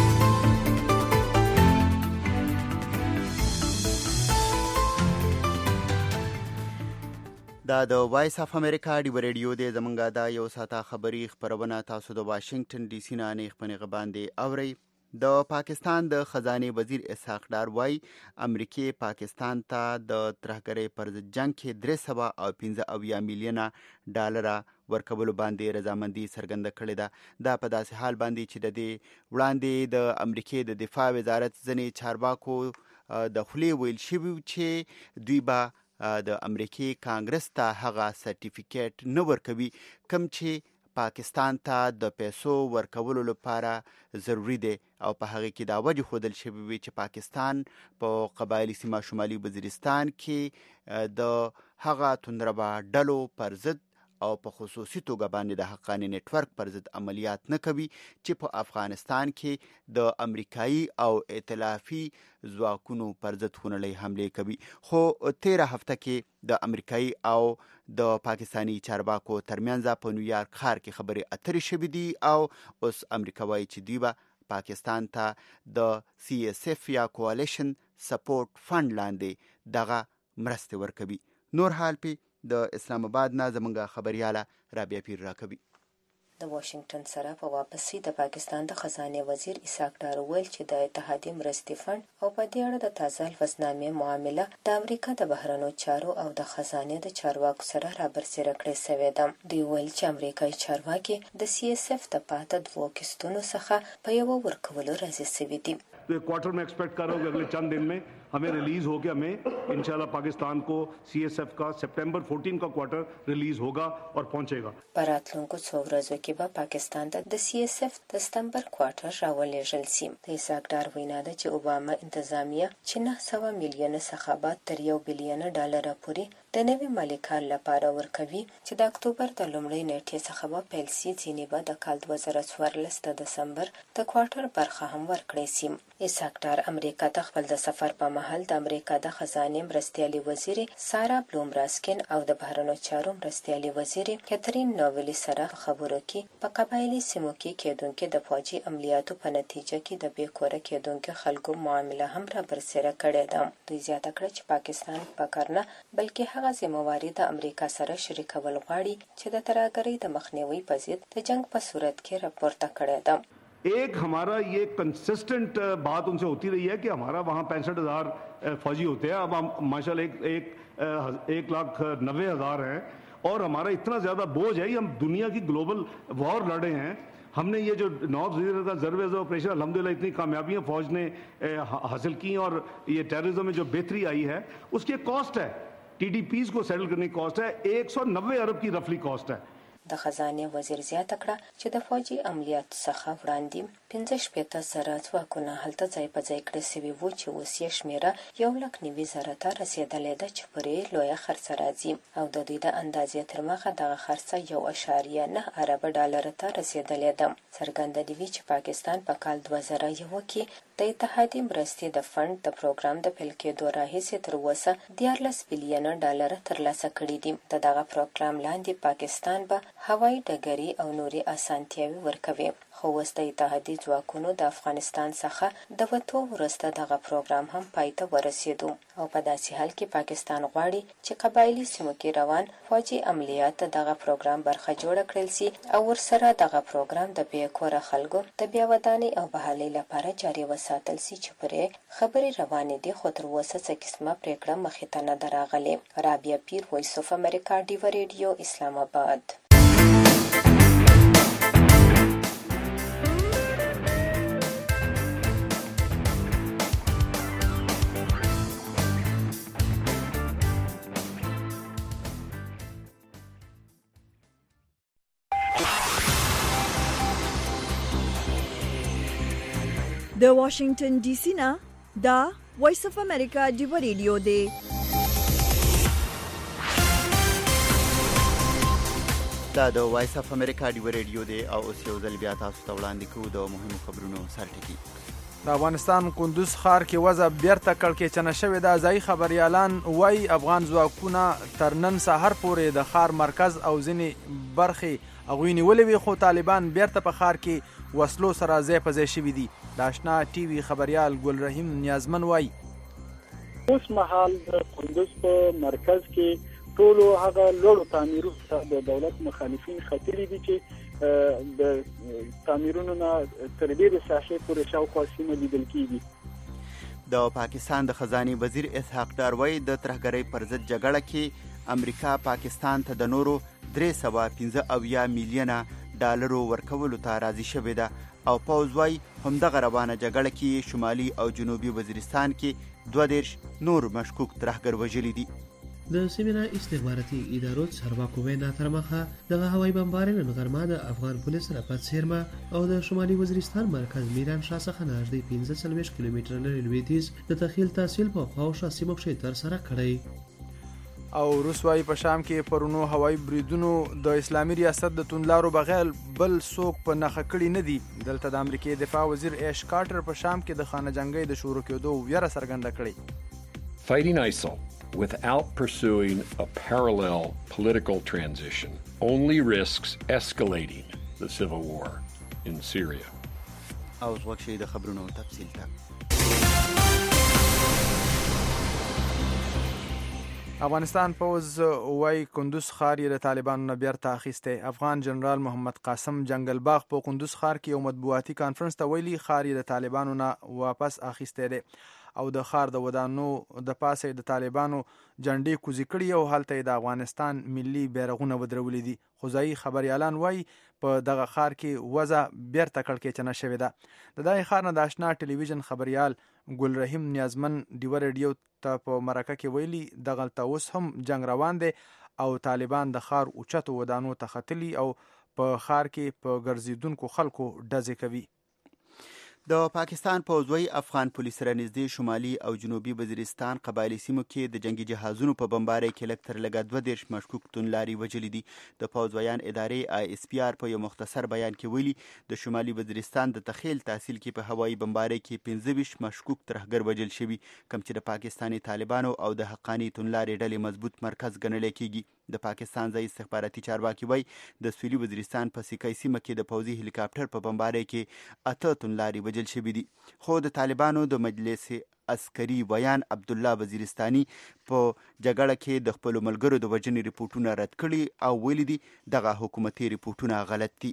Speaker 2: دا د وایس اف امریکا ډیو رادیو د زمونږه دا یو ساته خبری خبرونه تاسو د واشنگټن ډي سي نه خپنه باندې اوري. د پاکستان د خزانه وزیر اسحاق ډار وای امریکای پاکستان ته د ترهګرۍ پر جنگ کې 315 میلیون ډالر ورکولو باندې رضامندي څرګنده کړې ده. دا په داسې حال باندې چې د دې وړاندې د امریکای د دفاع وزارت ځنې چارواکو د خولې ویل شوي چې دوی به د امریکای کانګرس ته هغه سرټیفیکیټ نه ورکوي کوم چې پاکستان ته د پیسو ورکولو لپاره ضروری دی او په هغه کې دا وجه ښودل شوی وي چې پاکستان په قبایلی سیمه شمالي وزیرستان کې د هغه توندربا ډلو پر ضد او په خصوصي توګه باندې د حقانی نتورک پر ضد عملیات نه کوي چې په افغانستان کې د امریکایي او ائتلافي ځواکونو پر ضد خونړۍ حملې کوي. خو 13 هفته کې د امریکایي او د پاکستانی چارواکو ترمنځ په نیویارک ښار کې خبرې اترې شوې دي او اوس امریکا وایي چې دوی به پاکستان ته د CSF یا کوالیشن سپورټ فند لاندې دغه مرستې ورکوي. نور حال پی د اسلام آباد نه زمونږه خبرياله رابعه پیر راکوي.
Speaker 14: د واشنگټن سره په واپسی د پاکستان د خزانه وزیر اسحاق ډار ویل چې د اتحادیې مرستې فند او په دې اړه د تازه الفسنامې معامله د امریکا د بهرنیو چارو او د خزانه د چارواکو سره رابرسېره کړې شوې ده. دوی ویل چې امریکایي چارواکي د CSF د پاته 2 قسطونو څخه په یو ورکولو راضي شوي دي.
Speaker 15: Quarter में expect कर रहा हूँ कि अगले चंद दिन में हमें रिलीज हो गया. हमें इंशाल्लाह पाकिस्तान को CSF का सितंबर 14 का क्वार्टर रिलीज होगा और पहुंचेगा.
Speaker 14: براتلونکو څو ورځو کې به پاکستان ته د CSF د سپتمبر کوارټر راولېږل شي. د اسحاق ډار وینا ده چې اوباما انتظامیه چې 900 میلیون څخه به تر 1 بلین ډالر پورې د نوي مالي کال لپاره ورکوي چې د اکتوبر د لومړۍ نیټې څخه به پیل شي. ځینې به د کال 2014 د دسمبر د کوارټر برخه هم ورکړې شي. اسحاق ډار امریکا ته خپل د سفر په مهال د امریکا د خزانه مرستیالي وزیر سارا بلومراسکن او د بهرنیو چارو مرستیالي وزیر کاترین نوویلی سره خبرو کې په قبایلی سیمو کې کېدونکو د فوجي عملیاتو په نتیجه کې د بیکوره کېدونکو خلکو معامله هم را برسېره کړې ده. دوی زیاته کړه چې پاکستان پکړ نه بلکې هغه ذمہواری د امریکا سره شریکول غواړي چې د ترهګرۍ د مخنیوي په ضد د جنگ په صورت کې راپورته کړې ده.
Speaker 15: एक हमारा ये कंसिस्टेंट बात उनसे होती रही है कि हमारा वहाँ 65,000 फौजी होते हैं. अब हम माशाल्लाह 1,90,000 हैं और हमारा इतना ज़्यादा बोझ है कि हम दुनिया की ग्लोबल वॉर लड़े हैं. हमने ये जो नॉर्थ वजीर का सर्विस ऑपरेशन अल्हम्दुलिल्लाह इतनी कामयाबियाँ फ़ौज ने हासिल की और ये टेररिज्म में जो बेहतरी आई है उसकी एक कॉस्ट है. TDPs को सेटल करने की कॉस्ट है 190 अरब की रफली कॉस्ट है.
Speaker 14: د خزانه وزیر زیاته کړه چې د فوجي عملیاتو څخه وړاندې 15,000 ځواکونه هلته ځای په ځای کړي شوي وو چې اوس یې شمیره 190,000 ته رسېدلې ده چې پرې لویه خرڅه راځي او د دوی د اندازې تر مخه دغه خرڅه 1.9 ارب ډالر ته رسېدلې ده. څرګنده دی چې پاکستان په کال 2001 کې د اتحادیې مرستې د فند د پروګرام د پیل کېدو راهیسې تر اوسه 14 بلین ډالر ترلاسه کړي دي. د دغه پروګرام لاندې پاکستان به هوایي ډګري او نوري اسانتیاوي ورکوي خو وروسته اتحادي ځواکونو د افغانستان څخه د وتو وروسته دغه پروګرام هم پای ته ورسېدو او په داسې حال کې پاکستان غواړي چې قبایلي سیمو کې روان فوجي عملیات دغه پروګرام برخه جوړه کړل سي او ورسره دغه پروګرام د بې کوره خلکو د بیا ودانۍ او بحالۍ لپاره جاري وساتل سي چې پرې خبرې روانې دي خو تر اوسه څه قسمه پرېکړه مخې ته نه ده راغلې. رابعه پیر، وایس اف امریکا، ډیوه ریډیو، اسلام آباد.
Speaker 1: د واشنگټن ډي سي نه دا وایس اف امریکا ډیوه ریډیو دی.
Speaker 2: دا د وایس اف امریکا ډیوه ریډیو دی او اوس یو ځل بیا تاسو ته وړاندې کوو د مهمو خبرونو سرټکي.
Speaker 3: د افغانستان کندوز ښار کې وضع بیرته کړکېچنه شوې ده. ځایي خبریالان وایي افغان ځواکونه تر نن سهار پورې د ښار مرکز او ځینې برخې هغوی نیولې وي، خو طالبان بیرته په ښار کې وسلو سره ځای په ځای شوي دي. د آشنا ټي وي خبریال ګل رحیم نیازمن وایي
Speaker 11: اوس مهال د کندوز په مرکز کې ټولو هغه لوړو تعمیرونو ته د دولت مخالفین خطرې دي چې د تعمیرونو نه تر ډېرې ساحې پورې شاوخوا سیمه لیدل کېږي.
Speaker 2: د پاکستان د خزانې وزیر اسحاق ډار وایي د ترهګرۍ پر ضد جګړه کې امریکا پاکستان ته د نورو 315 میلیونه ډالرو ورکولو ته راضي شوې ده او پوځ وایي همدغه روانه جګړه کې شمالي او جنوبي وزیرستان کې 22 نور مشکوک ترهګر وژلي دي.
Speaker 5: د سیمې نه استخباراتي ادارو چارواکو وینا تر مخه دغه هوایي بمبارۍ نن غرمه د افغان پولیس رپټ څیرمه او د شمالي وزیرستان مرکز میران شاه څخه نږدې 45 کیلومتره لرې لویدیځ د تخیل تحصیل په خواوشا سیمو کې ترسره کړی.
Speaker 3: او روس وايي په شام کې پرونو هوایي بریدونو د اسلامي ریاست د توندلارو بغیر بل څوک په نښه کړي نه دي. دلته د امریکې دفاع وزیر ایش کارټر په شام کې د خانه جنګۍ د شروع کېدو ویره څرګنده کړې.
Speaker 6: Fighting ISIL without pursuing a parallel political transition only risks escalating the civil war in Syria.
Speaker 2: او وګورئ د خبرونو تفصیل ته.
Speaker 3: افغانستان پوز وای کندوز ښار یې د طالبانو نه بیرته اخیستی. افغان جنرال محمد قاسم جنگل باغ په کندوز ښار کې یو مطبوعاتي کانفرنس ته ویلي ښار یې د طالبانو نه واپس اخیستی دی او د ښار د ودانو د پاسه د طالبانو جنډې کوزې کړي او هلته د افغانستان ملي بیرغونه ودرولي دي. خو ځایي خبریالان وایي په دغه ښار کې وضع بیرته کړکېچنه شوې ده. د دغه ښار نه د آشنا ټلویزیون خبریال ګل رحیم نیازمن ډیوه ریډیو ته په مرکه کې ویلي دغلته اوس هم جنگ روان دی او طالبان د ښار اوچتو ودانو ته ختلي او په ښار کې په ګرځېدونکو خلکو ډزې کوي.
Speaker 2: د پاکستان پوځ وایي افغان پولیس سره نږدې شمالي او جنوبي وزیرستان قبایلي سیمو کې د جنگي جهازونو په بمبارۍ کې لږ تر لږه 22 مشکوک توندلاري وژلي دي. د پوځ ویان ادارې ISPR په یو مختصر بیان کې ویلي د شمالي وزیرستان د تخیل تحصیل کې په هوایي بمبارۍ کې 25 مشکوک ترهګر وژل شوي کوم چې د پاکستاني طالبانو او د حقاني توندلاري ډلې مضبوط مرکز ګڼل کېږي. د پاکستان ځایي استخباراتي چارواکي وایي د سویلي وزیرستان په سیکای سیمه کې د پوځي هلیکاپټر په بمبارۍ کې 8 توندلاري وژل شوي دي. خو د طالبانو د مجلس عسکري ویان عبدالله وزیرستاني په جګړه کې د خپلو ملګرو د وژنې ریپورټونه رد کړي او ویلي دي دغه حکومتي ریپورټونه غلط دي.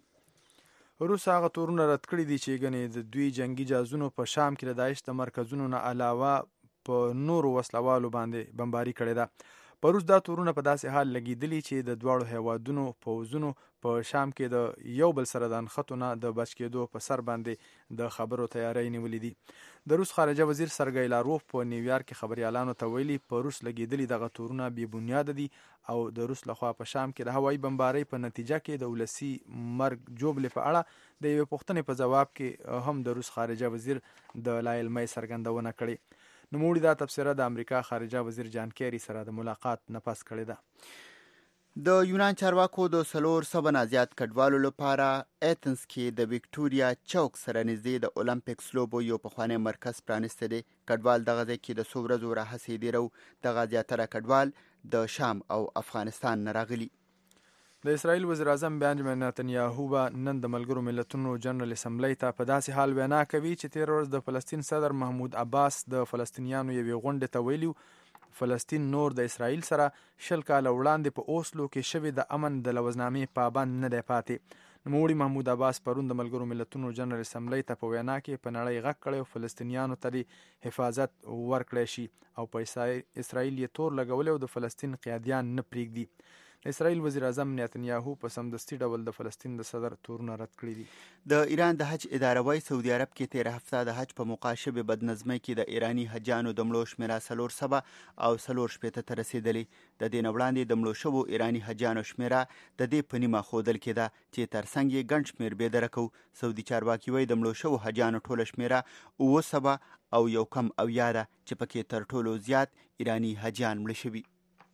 Speaker 3: روس هغه تورونه رد کړي دي چې ګنې د دوی جنگي جهازونو په شام کې د داعش د مرکزونو نه علاوه په نورو وسلوالو باندې بمباري کړې ده. په روس دا تورونه په داسې حال لګېدلي چې د دواړو هیوادونو پوځونو په شام کې د یو بل سره د نښتو نه د بچ کېدو په سر باندې د خبرو تیاری نیولې دي. د روس خارجه وزیر سرګی لاروف په نیویارک کې خبریالانو ته ویلي په روس لګېدلي دغه تورونه بې بنیاده دي او د روس لخوا په شام کې د هوایي بمبارۍ په نتیجه کې د ولسي مرګ جوړې په اړه د یوې پوښتنې په ځواب کې هم د روس خارجه وزیر د لایلمۍ څرګندونه کړې. نوموړي دا تبصره د امریکا خارجه وزیر جان کیری سره د ملاقات نه پس کړې ده.
Speaker 2: د یونان چارواکو د 400 نه زیات کډوالو لپاره ایتنز کې د وکټوریا چوک سره نږدې د اولمپیکس لوبو یو پخوانی مرکز پرانیستی دی. کډوال دغه ځای کې د څو ورځو راهیسې دي او دغه زیاتره کډوال د شام او افغانستان نه راغلي.
Speaker 3: د اسرائیل وزیر اعظم بنجامین نتنیاهو به نن د ملګرو ملتونو جنرال اسمبلی ته په داسې حال وینا کوي چې تېره ورځ د فلسطین صدر محمود عباس د فلسطینیانو یوې غونډې ته ویلي فلسطین نور د اسرائیل سره 20 کاله وړاندې په اوسلو کې شوې د امن د لوزنامې پابند نه دی پاتې. نوموړي محمود عباس پرون د ملګرو ملتونو جنرال اسمبلی ته په وینا کې په نړۍ غږ کړی او فلسطینیانو ته حفاظت ورکړی شي او په اسرائیل یې تور لګولی او د فلسطین قیادیان نه پرېږدي. د اسرائیل وزیر اعظم نتنیاهو په سمدستي ډول د فلسطین د صدر تورونه رد کړي دي.
Speaker 2: د ایران د حج اداره وايي سعودي عرب کې تېره هفته د حج په موقع شوې بدنظمۍ کې د ایراني حجانو د مړو شمېره 470 او 480 ته رسېدلې. د دې نه وړاندې د مړو شوو ایراني حجانو شمېره د دې په نیمه ښودل کېده چې تر څنګ یې ګڼ شمېر بېدره کوو. سعودي چارواکي وایي د مړو شوو حجانو ټوله شمېره 700 او یو کم اویا ده چې پکې تر ټولو زیات ایراني حجان مړه شوي.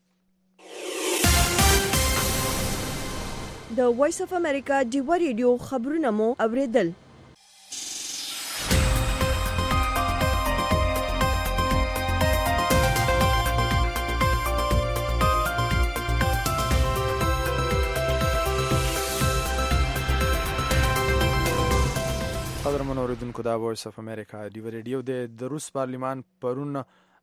Speaker 1: د وایس اف امریکا ډیوا ریډیو خبرونه مو اوریدل.
Speaker 3: قدرمن اوریدونکو دا وایس اف امریکا ډیوا ریډیو د روس پارلمان پرون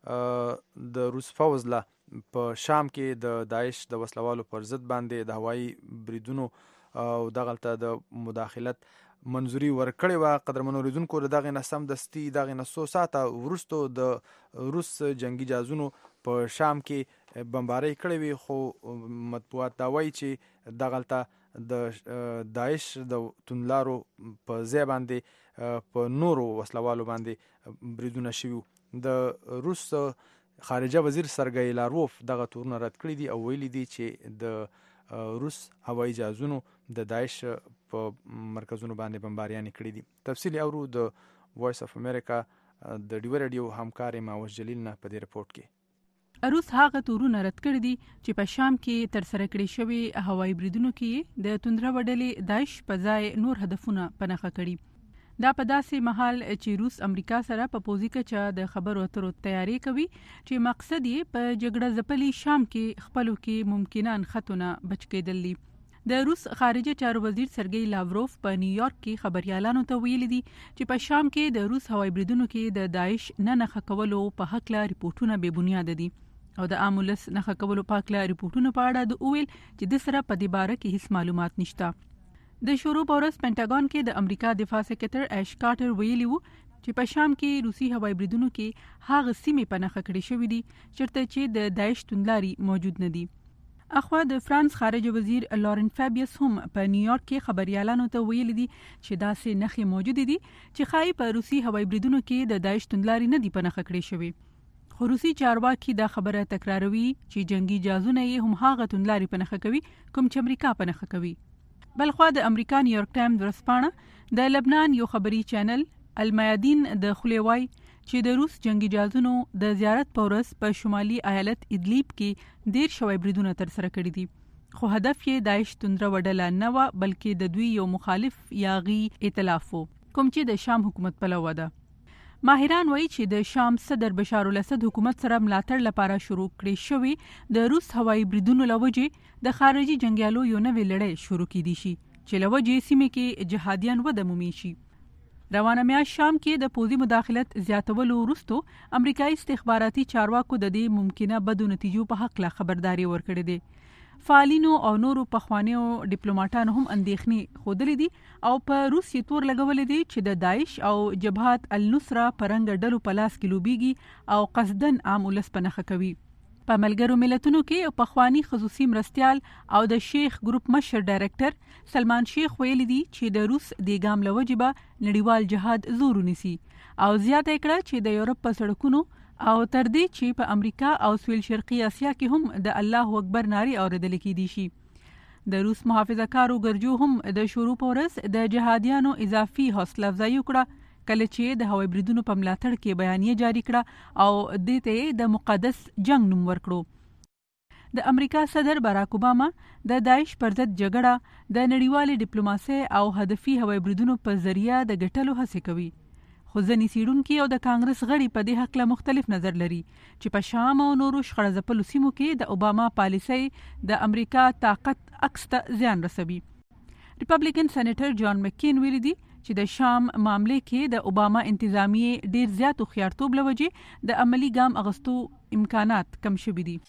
Speaker 3: د روس فوز له په شام کې د داعش د وسلوالو پر ضد باندې د هوایي بریدونو او دغلته د مداخلت منظوري ورکړې وه. قدرمن اوریدونکو د دغې نه سمدستي دغې نه څو ساعته وروستو د روس جنګي جهازونو په شام کې بمبارۍ کړې وي، خو مطبوعات دا وایي چې دغلته د داعش د توندلارو په ځای باندې په نورو وسلوالو باندې بریدونه شوي. د روس خارجه وزیر سرګی لاروف دغه تورونه رد کړي دي او ویلي دي چې د روس هوایي جهازونو د داعش په مرکزونو باندې بمباریانې کړي دي. تفصیل اورو د وایس اف امریکا د ډیوا ریډیو همکار ماوش جلیل نه په دې رپورټ کې.
Speaker 16: روس هغه تورونه رد کړي دي چې په شام کې تر سره کړي شوی هوایي بریدونو کې د توندره وډلې داعش په ځای نور هدفونه پنهخه کړي. دا په داسې مهال چې روس امریکا سره په پوزي کچه د خبرو اترو تیاری کوي چې مقصد یې په جګړه ځپلي شام کې خپلو کې ممکنان خطونه بچ کېدل دي. د روس خارجه چارو وزیر سرګی لاوروف په نیویارک کې خبريالانو ته ویلي دي چې په شام کې د روس هوایي بریدونو کې د داعش نه نښه کولو په هکله ریپورتونه بې بنیاده دي او د عام ولس نښه کولو په هکله ریپورتونو په اړه د اویل چې د سره په دې باره کې هیڅ معلومات نشته. د شروع پورس پینټاګون کې د امریکا دفاع سکرټر ایش کارټر ویلي وو چې په شام کې روسي هوایي بریدونو کې هغه سیمې پنهخه کړې شوې دي چېرته چې د داعش توندلاري موجود نه دي. اخوا د فرانس خارجه وزیر لورن فابیس هم په نیویارک کې خبريالانو ته ویلي دي چې داسې نښې موجود دي چې ښایي په روسي هوایي بریدونو کې د داعش توندلاري نه دي پنهخه کړې شوې. خو روسي چارواکي دا خبره تکراروي چې جنگي جهازونه یې هم هغه توندلاري پنهخه کوي کوم چې امریکا پنهخه کوي. بلخوا د امریکا نیویارک ټایم ورځپاڼه د لبنان یو خبري چینل المیادین د خلیوای چې د روس جنگي جهازونو د زیارت پورس په شمالي ایالت ادلیب کې ډیر شوی بریدونه تر سره کړي دي، خو هدف یې داعش توندره وډله نه و بلکې د دوی یو مخالف یاغي ائتلاف و کوم چې د شام حکومت پلوه ده. ماهران وایي چې د شام صدر بشار الاسد حکومت سره ملاتړ لپاره شروع کړي شوی د روس هوایي بریدونو لوجې د خارجي جنگیالو یو نوې لړۍ شروع کیدي شي چې لوجې سیمې کې جهادیان وده مومي شي. روانه میاشت شام کې د پوځي مداخلت زیاتولو وروسته امریکایي استخباراتي چارواکو د دې ممکنه بدو نتیجو په حق لا خبرداري ورکړې ده. فعالینو او نورو پخوانیو ډیپلوماټانو هم اندېښنې ښودلې دي او په روس یې تور لګولې دي چې د داعش او جبهات النصره پرنګ ډلو په لاس کې لوبېږي او قصدن عام ولس پنهخه کوي. په ملګرو ملتونو کې یو پخوانی خصوصي مرستیال او د شیخ ګروپ مشر ډایرکټر سلمان شیخ ویلي دي چې د روس د ګام لوجبه نړیوال جهاد زور ونیسي او زیاته کړه چې د یورپ په سړکونو او تر دې چې په امریکا او سویل شرقي اسیا کې هم د الله اکبر ناري اوریدل کېدي شي. د روس محافظه کارو ګرجو هم د شروع پورس د جهادیانو اضافي حوصله افزایي وکړه کله چې د هوایي بریدونو په ملاتړ کې بیانیه جاری کړه او دې ته د مقدس جنگ نوم ورکړو. د امریکا صدر باراک اوباما د داعش پر ضد جګړه د نړیوالې ډیپلوماسۍ او هدفي هوایي بریدونو په ذریعہ د ګټلو هڅه کوي، خو ځینې څېړونکي او د کانګرس غړي په دې هکله مختلف نظر لري چې په شام او نورو شخړه ځپلو سیمو کې د اوباما پالیسۍ د امریکا طاقت عکس ته زیان رسوي. ریپبلیکن سېنیټر جان مکین ویلي دي چې د شام معاملې کې د اوباما انتظامیې ډیر زیات هوښیارتوب له وجې د عملی ګام اغستو امکانات کم شوي دي.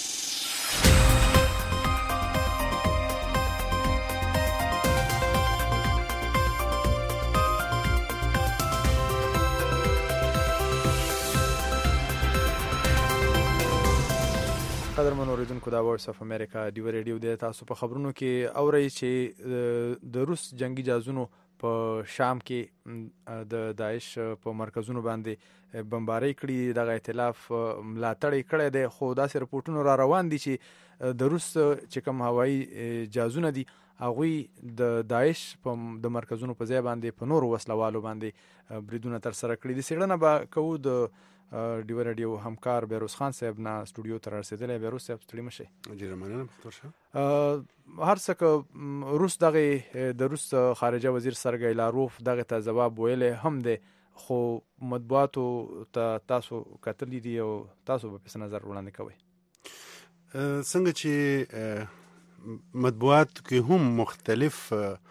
Speaker 3: قدرمن اوریدونکو دا وایس اف امریکا ډیو ریډیو دی. تاسو په خبرونو کې اورئ چې د روس جنگي جهازونو په شام کې د داعش په مرکزونو باندې بمبارۍ کړي. دغه ائتلاف ملاتړ کړی دی، خو داسې رپورټونه را روان دي چې د روس چې کوم هوایي جهازونه دي هغوی د داعش د مرکزونو په ځای باندې په نورو وسلوالو باندې بریدونه ترسره کړي دي. څېړنه به کوو د ډیو رادیو همکار بیروز خان صاحب نه سټوډیو ته رسېدلی. بیروز صاحب ستړي مه شئ.
Speaker 17: ډېره مننه مختار صاحب.
Speaker 3: هر څه که روس دغه د روس خارجه وزیر سرګی لاروف دغه ته ځواب ویلی هم دی، خو مطبوعاتو ته تاسو کتلی دي او تاسو به پس نظر وړاندې کوئ.
Speaker 17: څنګه چې مطبوعات کې هم مختلف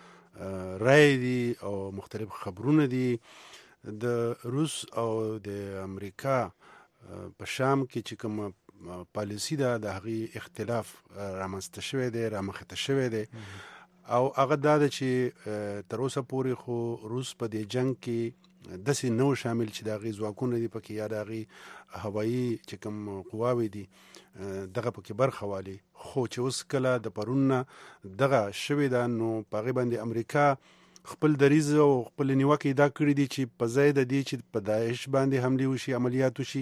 Speaker 17: رای دي او مختلف خبرونه دي. د روس او د امریکا په شام کې چې کوم پالیسی ده د هغې اختلاف رامنځته شوی دی، رامخته شوی دی، او هغه دا ده چې تر اوسه پورې خو روس په دې جنگ کې داسې نو شامل چې د هغې ځواکونه دي پکې یا د هغې هوایي چې کوم قواوې دي دغه پکې برخه والي. خو چې اوس کله د پرون نه دغه شوې ده نو په هغې باندې امریکا خپل دریځ او خپل نیوکې دا کړي دي چې په ځای د دې چې په داعش باندې حملې وشي، عملیات وشي،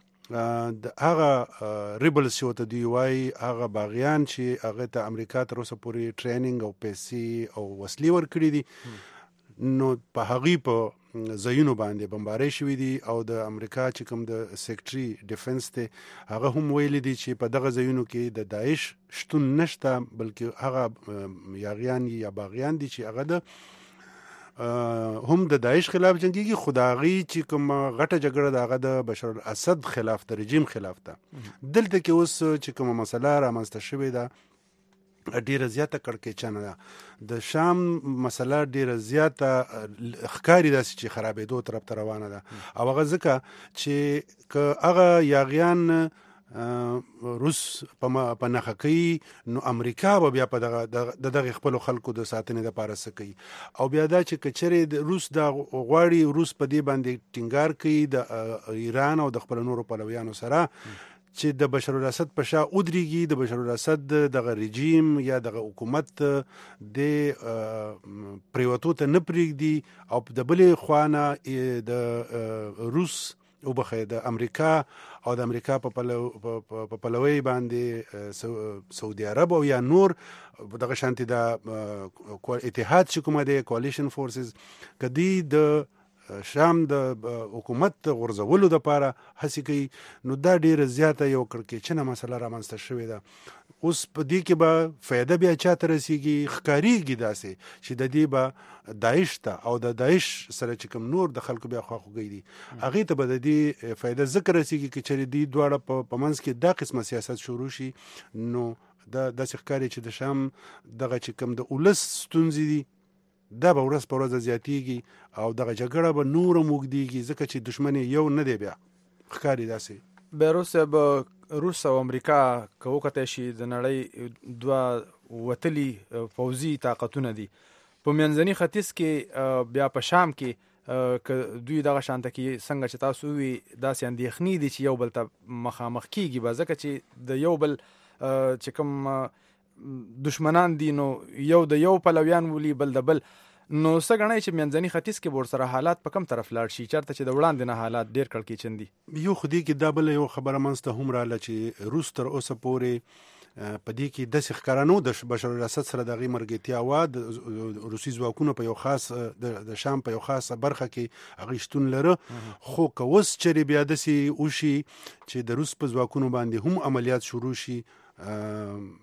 Speaker 17: د هغه ریبلز چې ورته دوی وایي هغه باغیان چې هغه ته امریکا تر اوسه پورې ټریننګ او پیسې او وسلې ورکړي دي، نو په هغې په ځایونو باندې بمبارۍ شوي دي. او د امریکا چې کوم د سیکرټري ډیفنس دی هغه هم ویلي دي چې په دغه ځایونو کې د داعش شتون نشته، بلکې هغه یاغیان یا باغیان دي چې هغه د هم د داعش خلاف جنگيږي، خو د هغې چې کوم غټه جګړه د هغه د بشار الاسد خلاف د رژیم خلاف ده. دلته کې اوس چې کومه مسله رامنځته شوې ده ډیره زیاته کړکېچنه ده. د شام مسله ډیره زیاته ښکاري داسې چې خرابېدو طرف ته روانه ده، او هغه ځکه چې که هغه یاغیان روس په نښه کوي نو امریکا به بیا په دغه خپلو خلکو د ساتنې دپاره څه کوي. او بیا دا چې که چېرې د روس دا غواړي روس په دې باندې ټینګار کوي د ایران او د خپلو نورو پلویانو سره چې د بشار الاسد په شا ودرېږي، د بشار الاسد دغه رژیم یا دغه حکومت د پریوتو ته نه پرېږدي، او د بلې خوا نه د روس او بخې د امریکا او د امریکا په پلوی باندې سعودي عرب او یا نور دغه شانتي د اتحاد چې کومه دی کوalition فورسز کدی د شام د حکومت غورځولو دپاره هڅې کوي، نو دا ډیره زیاته یو کړکېچنه مسله رامنځته شوې ده. اوس په دې کې به فایده بیا چاته رسیږي؟ ښکارېږي داسې چې د دې به داعش ته او د داعش سره چې کوم نور د خلکو بیا خواخوږی دي هغې ته به د دې فایده ځکه رسیږي که چېرې دوی دواړه په منځ کې دا قسمه سیاست شروع شي، نو دا داسې ښکاري چې د شام دغه چې کوم د ولس ستونزې دي دا به ورځ په ورځ زیاتېږي او دغه جګړه به نوره موږدېږي، ځکه چې دښمن یو نه دی بیا ښکاري داسې.
Speaker 3: بیروز صاحب، روس او امریکا که وکتای شي د نړۍ دوه وتلي پوځي طاقتونه دي. په منځني ختیځ کې بیا په شام کې که دوی دغه شانته کې څنګه چې تاسو وی داسې اندېښنې دي چې یو بل ته مخامخ کیږي به، ځکه چې د یو بل چې کوم دشمنان دي نو یو د یو پلویان ولي بل د بل، نو څه ګڼئ چې منځني ختیځ کې به ورسره حالات په کم طرف لاړ شي چېرته چې د وړاندې نه حالات ډېر کړکېچن دي؟
Speaker 17: یو خو دې کې دا بله یو خبره منځته هم راغله چې روس تر اوسه پورې په دې کې داسې ښکاره نه و د بشار الاسد سره د هغې مرګتیا وه، د روسي ځواکونو په یو خاص د شام په یو خاصه برخه کې هغې شتون لره. خو که اوس چېرې بیا داسې وشي چې د روس په ځواکونو باندې هم عملیات شروع شي،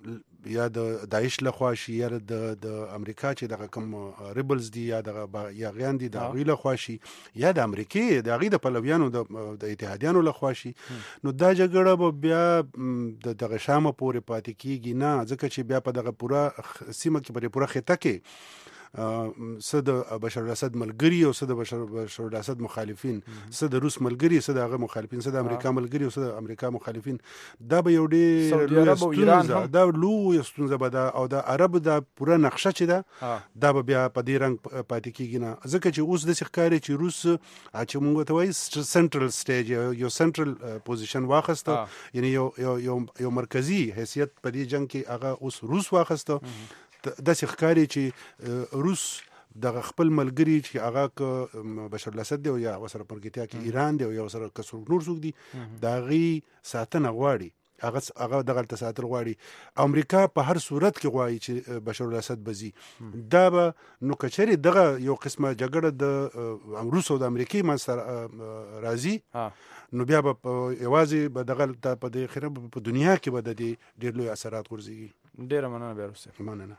Speaker 17: یا د داعش لخوا شي یا د امریکا چې دغه کوم ریبلز دي یا دغه یاغیان دي د هغوی لخوا شي یا د امریکې د هغوی د پلویانو د اتحادیانو لخوا شي، نو دا جګړه به بیا دغه شامه پورې پاتې کېږي نه، ځکه چې بیا په دغه پوره سیمه کې په پوره خطه کې څه د بشار الاسد ملګري او څه د بشار الاسد مخالفین، څه د روس ملګري، څه د هغه مخالفین، څه د امریکا ملګري او څه د امریکا مخالفین. دا به یو ډېر لوی ستونزه به ده، او د عربو دا پوره نقشه چې ده دا به بیا په دې رنګ پاتې کېږي نه، ځکه چې اوس داسې ښکاري چې روس چې موږ ته وایي سنټرل سټیج یو سنټرل پوزیشن واخیسته، یعنی یو مرکزي حیثیت په دې جنګ کې هغه اوس روس واخیسته. داسې ښکاري چې روس دغه خپل ملګري چې هغه بشار الاسد دی او یا ورسره پرګتیا کې ایران دی او یا ورسره څوک نور څوک دي، د هغې ساتنه غواړي، هغه دغلته ساتل غواړي. امریکا په هر صورت کې غواړي چې بشار الاسد بزي. دا به نو کچرې دغه یو قسمه جګړه د روس او د امریکې منځته راځي، نو بیا به یوازې به دغلته په دې خیره په دنیا کې به د دې ډېر لوی اثرات غورځېږي.
Speaker 3: ډېره مننه بیا وروسته.
Speaker 17: مننه.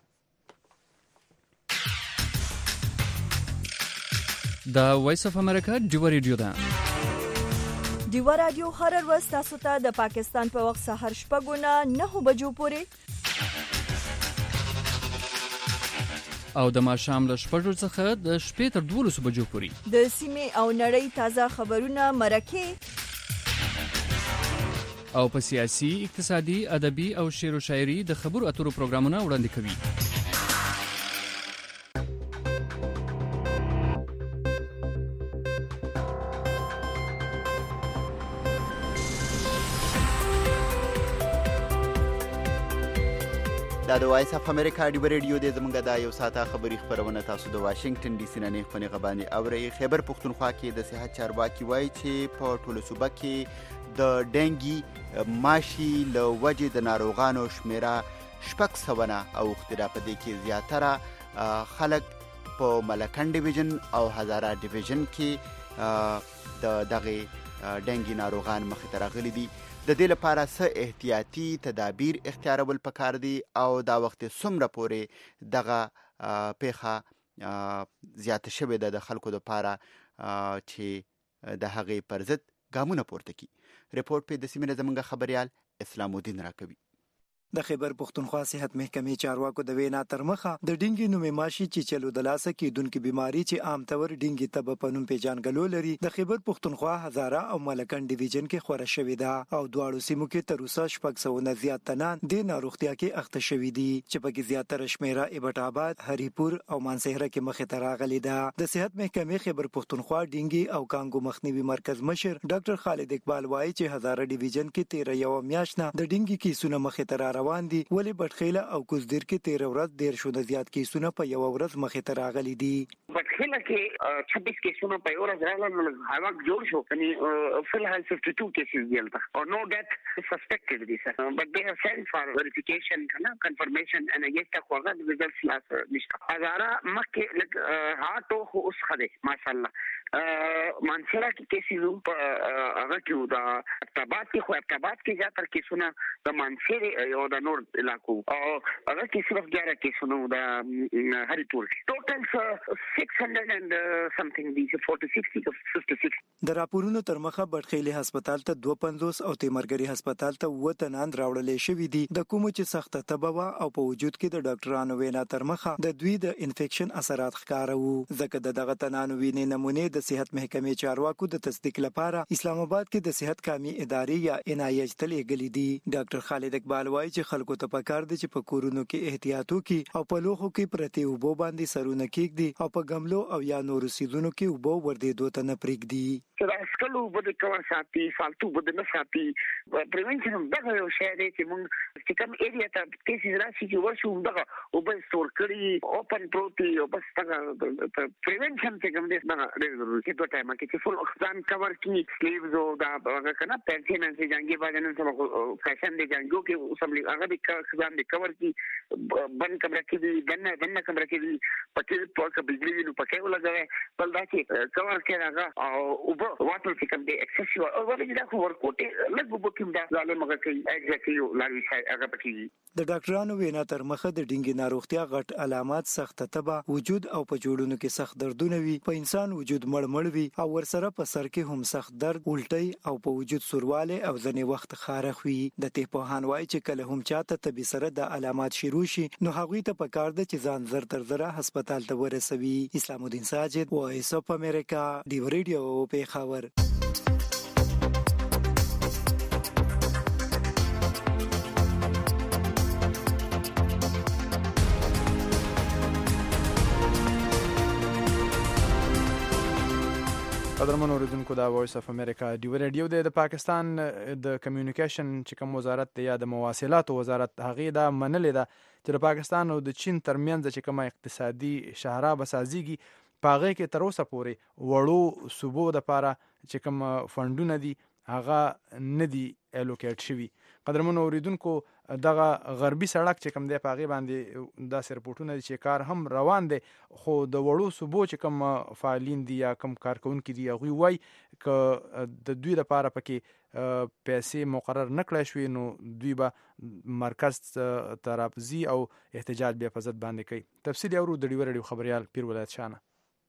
Speaker 8: د وایس اف امریکا ډیوه ریډیو ده.
Speaker 1: ډیوه رادیو هر ورځ تاسو ته د پاکستان په وخت سهار 6 نه 9 بجو پورې
Speaker 8: او د ماښام له 6 څخه د شپې تر 12 بجو پورې
Speaker 1: د سیمې او نړۍ تازه خبرونه، مرکې
Speaker 8: او په سیاسي، اقتصادي، ادبي او شعر او شاعري د خبرو اترو پروګرامونه وړاندې کوي.
Speaker 2: دا د وایس اف امریکا ډیوه ریډیو دی. زموږ دا یو ساعته خبري خپرونه تاسو د واشنگټن ډي سي نه په نیغه باندې اورئ. خیبر پښتونخوا کې د صحت چارواکي وایي چې په ټوله صوبه کې د ډینګي ماشي له وجې د ناروغانو شمیره 600 نه اوښتې ده. په دې کې زیاتره خلک په ملکن ډیویژن او هزاره ډیویژن کې د دغه ډینګي ناروغان مخې ته راغلي دي. د دې لپاره څه احتیاطي تدابیر اختیارول پکار دي او دا وخت څومره پورې دغه پیښه زیاته شوې ده د خلکو لپاره چې د هغې پر ضد ګامونه پورته کړي. رپورټ په د سیمې نه زموږ خبريال اسلام الدین راکوي.
Speaker 18: د خیبر پښتونخوا صحت محکمې چارواکو د وینا تر مخه د ډینګي نومې ماشي چې چلو د لاسه کېدونکې بیماری چې عام طور ډینګي تبه په نوم پیژانګلو لري د خیبر پښتونخوا هزاره او ملکن ډیویژن کې خوره شوې ده او دواړو سیمو کې تر اوسه 600 نه زیات تنان د ناروغتیا کې اخته شوي دي چې پکې زیاتره شمیره ایبټ آباد، هریپور او مانسهره کې مخې ته راغلي ده. د صحت محکمې خیبر پښتونخوا ډینګي او کانګو مخنیوي مرکز مشر ډاکټر خالد اقبال وایي چې هزاره ډیویژن کې 13 میاشت نه د ډینګي کیسونه مخې ته روان دي، ولی بټخیله او کوزدیر کې 13 ورځ ډیر شو د زیات کیسونه په یو ورځ مخې ته راغلي دي.
Speaker 19: بټخیله کې 26 کیسونه په یو ورځ راغلل، هغه جوړ شو یعنی فل هل 52 کیسز دلته او نو ډیت سسپیکټډ دي سر بٹ دے هاف سینت فار ویریفیکیشن کنه کنفرمیشن ان اگست خواغه د ریزلټس لاس نشته. هزاره مکه لک هاټو اوس خده ماشاءالله مانسره کې کیسز هغه کې دا ارتباط کې خو ارتباط کې زیاتره کیسونه د مانسره او د نور علاقو او هغه کې صرف 11 کیسونه د هریپور ټوټل 600 and something دي 46 to 56.
Speaker 18: د راپورونو تر مخه بټخیلی هسپتال ته 52 او تیمرګری هسپتال ته وتنان راوړل شوې دي د کوم چې سخت تبوا او په وجود کې د ډاکټرانو وینا تر مخه د دوی د انفیکشن اثرات ښکارو. ځکه دغه تنانو وینې نمونه د صحت محکمې چارواکو د تصدیق لپاره اسلام آباد کې د صحت کامي ادارې یا NIH ته لېږلي دي. ډاکټر خالد اقبال وایي چې خلکو ته پکار دي چې په کورونو کې احتیاط وکړي او په لوخو کې پرته اوبو باندې سرونه کېږدي او په ګملو او یا نورو سیزونو کې اوبو وردېدو ته نه پرېږدي.
Speaker 19: دا سکلو بده کور ساتي فالتو بده نه ساتي. پریونشن هم دغه یو شی دی چې موږ چې کوم ایریا ته کیسز راشي چې ورشو دغه او به ستور کړي اوپن پروتي او بس دغه پریونشن چې کوم دې دغه ډېر کې دوه ټایم کې فل اکسان کور کې سلیوز او دا هغه کنه پنسینن چې جنگي باندې نن فیشن دی جنگو کې اوسملی هغه د اکسان د کور کې بن کمره کې دی دنه کمره کې دی پکې په بجلی نو پکې ولګوي بل دا چې کور کې هغه او واټر چې کوم دی ایکسسیو او ولې دا خو ورکوټه لږ وبکیم دا ظالم هغه کوي اګزیکټیو لاوي شای هغه پکې.
Speaker 18: د ډاکټرانو وینا تر مخه د ډینګي ناروغتیا غټ علامات سخت تبه وجود او په جوړونو کې سخت دردونه وي، په انسان وجود مړ وي او ورسره په سر کې هم سخت درد، الټي او په وجود سورواله او ځنې وخت خارخ وي. د طب پوهان وایي چې کله هم چاته طبي سره د علامات شروع شي نو هغوی ته پکار ده چې ځان زر تر زره هسپتال ته ورسوي. اسلام الدین ساجد، وایس اف امریکا، ډیو ریډیو پیښور.
Speaker 3: قدرمن اوریدونکو دا وایس اف امریکا ډیو ریډیو د پاکستان د کمیونیکیشن چې کوم وزارت دی یا د مواصلاتو وزارت هغه دا منلې ده چې د پاکستان او د چین ترمنځ چې کومه اقتصادي شاهراه بسازيږي پاغه کې تر اوسه پورې وړو صوبو د لپاره چې کوم فندونه دي هغه ندي الوکیټ شوی. قدرمن اوریدونکو دغه غربي سړک چې کوم دی پاغه باندې دا رپورټونه چې کار هم روان دي، خو د وړو صوبو چې کوم فعالین دي یا کوم کارکونکي دي هغه وای ک د دوی لپاره پکې پیسې مقرر نکړای شوې نو دوی به مرکز ترابزي او احتجاج بیا په ضد باندې کوي. تفصیل اورو د ډیو ریډیو خبريال پیر ولایت شانه.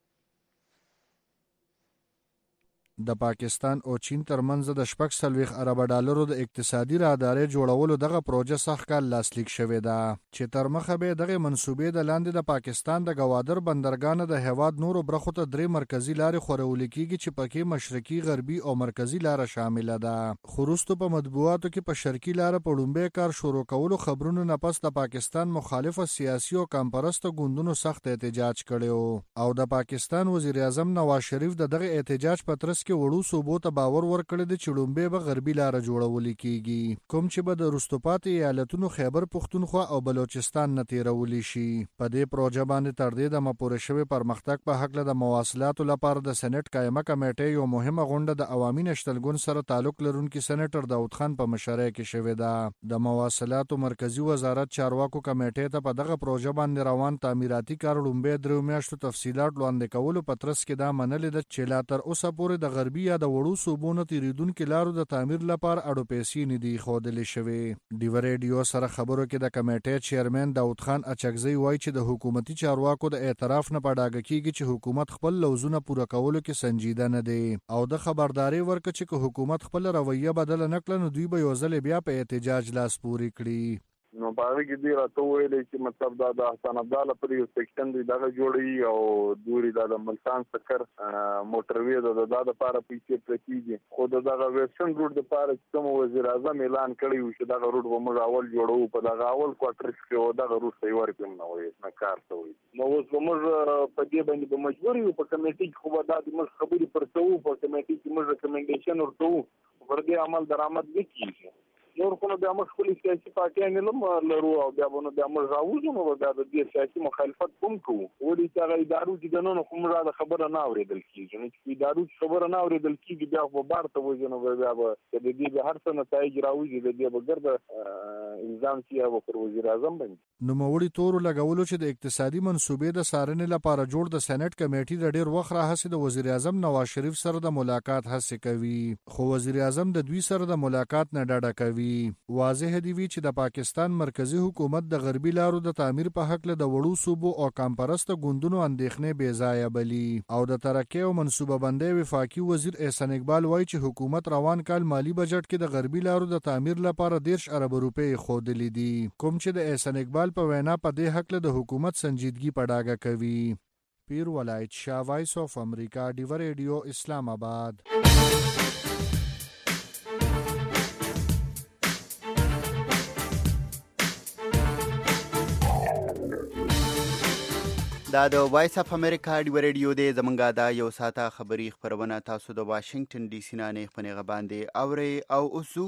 Speaker 20: د پاکستان او چین ترمنځ د 40 ارب ډالرو د اقتصادي راهدارۍ جوړولو دغه پروژه سخت کال لاسلیک شوې ده چې تر مخه به دغه منسوبې د لاندې د پاکستان د گوادر بندرګانو د هواد نورو برخو ته درې مرکزی لارې خورول کیږي چې پکې مشرقي، غربي او مرکزی لار شامل ده. خروستو په مطبوعاتو کې په شرقي لار په لومبه کار شروع کولو خبرونو نه پس د پاکستان مخالفه سیاسي او کمپرست ګوندونو سخت احتجاج کړي او د پاکستان وزیر اعظم نواز شریف دغه احتجاج په ترڅ کې وړو صوبو ته باور ورکړی دی چې لومبه به غربي لار جوړول کیږي، کوم چې به د رستوپات ایالتونو خیبر پختونخوا او بلوچستان نه تیرول شي. په دې پروژه باندې تر دې د مپورې شوی پرمختګ په حق له د مواصلاتو لپاره د سېنات قائمه کمیټې یو مهمه غونډه د عوامي نشتلګون سره تعلق لرونکي سېنیټر داود خان په مشرۍ کې شوې ده. د مواصلاتو مرکزی وزارت چارواکو کمیټې ته په دغه پروژه باندې روان تعمیراتي کار لومبه درو میاشتو تفصیلات وړاندې کولو په ترڅ کې دا منلې ده چې لا تر اوسه پورې د غربي یا د وړو صوبونو تیریدونکو لارو د تعمیر لپاره اړو پیسې نه دي ښودل شوې. ډیو ریډیو سره خبرو کې د کمیټې چیرمن داود خان اچکزی وایي چې د حکومتي چارواکو د اعتراف نه پډاګه کیږي چې حکومت خپل لوزونه پوره کولو کې سنجیده نه دی او د خبرداري ورکړي چې حکومت خپل رویه بدل نه کړي نو دوی به یو ځل بیا په احتجاج لاس پوري کړي.
Speaker 21: نو باغ کې دی راته ویلې چې مطلب دا د حسن عبدالله پر یو سیکشن دی دغه جوړي او دوری د ملتان سکر موټروي د لپاره پیسې پرتیږي خو دغه ویسټرن روټ د لپاره کوم وزیر اعظم اعلان کړی و چې دغه روټ به موږ اول جوړو په دغه اول کوارټر کې دغه روټ ته ورکوم نو نه کار کوي نو اوس موږ په دې باندې به مجبور یو په کمیټې کې خو دا د موږ خبرې پرتو په کمیټې کې موږ ریکمنډیشن ورته پر دې عمل درآمد وکړي نور کومه د امر خپل سیاسي پارټیان نه لرو او بیا ونه د امر راوځو نو دا د سیاسي مخالفت کوم کوو ودی چې هغه ادارو چې د نن کوم را خبره نه اوریدل کیږي نو چې ادارو خبره نه اوریدل کیږي بیا په بارته وځي نو بیا به د دې به هر څه نتایج راوځي د دې بغیر د الزام چې پر وزیر اعظم باندې
Speaker 20: نو موړي تور لګولو چې د اقتصادي منسوبې د سارنې لپاره جوړ د سېنات کمیټې د ډیر وخت راهسي د وزیر اعظم نواز شریف سره د ملاقات هڅه کوي خو وزیر اعظم د دوی سره د ملاقات نه ډډه کوي. واضح دی وی چې د پاکستان مرکزی حکومت د غربي لارو د تعمیر په حق له د وړو صوبو او کمپرست ګوندونو اندېښنې بې ځایه بلی او د ترقی او منصوبه بندۍ وفاقي وزیر احسان اقبال وایي چې حکومت روان کال مالی بجټ کې د غربي لارو د تعمیر لپاره 10 ارب روپۍ خودلې دي کوم چې د احسان اقبال په وینا په دې حق له د حکومت سنجیدګي پډاګه کوي. پیر ولایت شاه، وایس اف امریکا، ډیو ریډیو، اسلام آباد.
Speaker 2: دا د وایس اف امریکا ډیو ریډیو دی زمونږه دا یو ساته خبری خبرونه تاسو د واشنگټن ډي سي نه خپنه باندې اوري او اوسو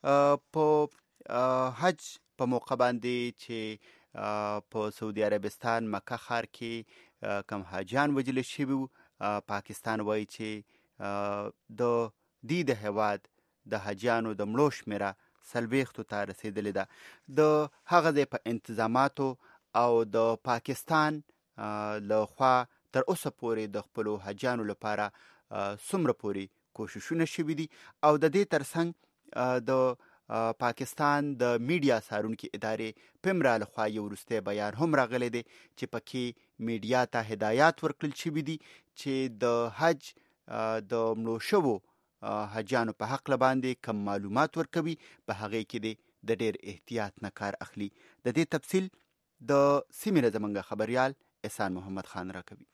Speaker 2: په حج په موقع باندې چې په سعودي عربستان مکه ښار کې کم حاجیان وجل شوي پاکستان وایي چې د دې د هواد د حاجیانو د مړو شمیره 40 ته رسیدلې ده د هغه د په انتظاماتو او د پاکستان لخوا تر اوسه پورې د خپل حجانو لپاره څومره پورې کوششونه شوي دي او د دې ترڅنګ د پاکستان د میډیا څارونکي ادارې پمرا لخوا یو وروستی بیان هم راغلی دی چې پکې میډیا ته هدایات ورکړل شوي دي چې د حج د مړو شوو حجانو په حق باندې کم معلومات ورکوي، په هغې کې دی د ډېر احتیاط نه کار اخلي. د دې تفصیل د سیمې نه زموږ خبریال احسان محمد خان راکوي.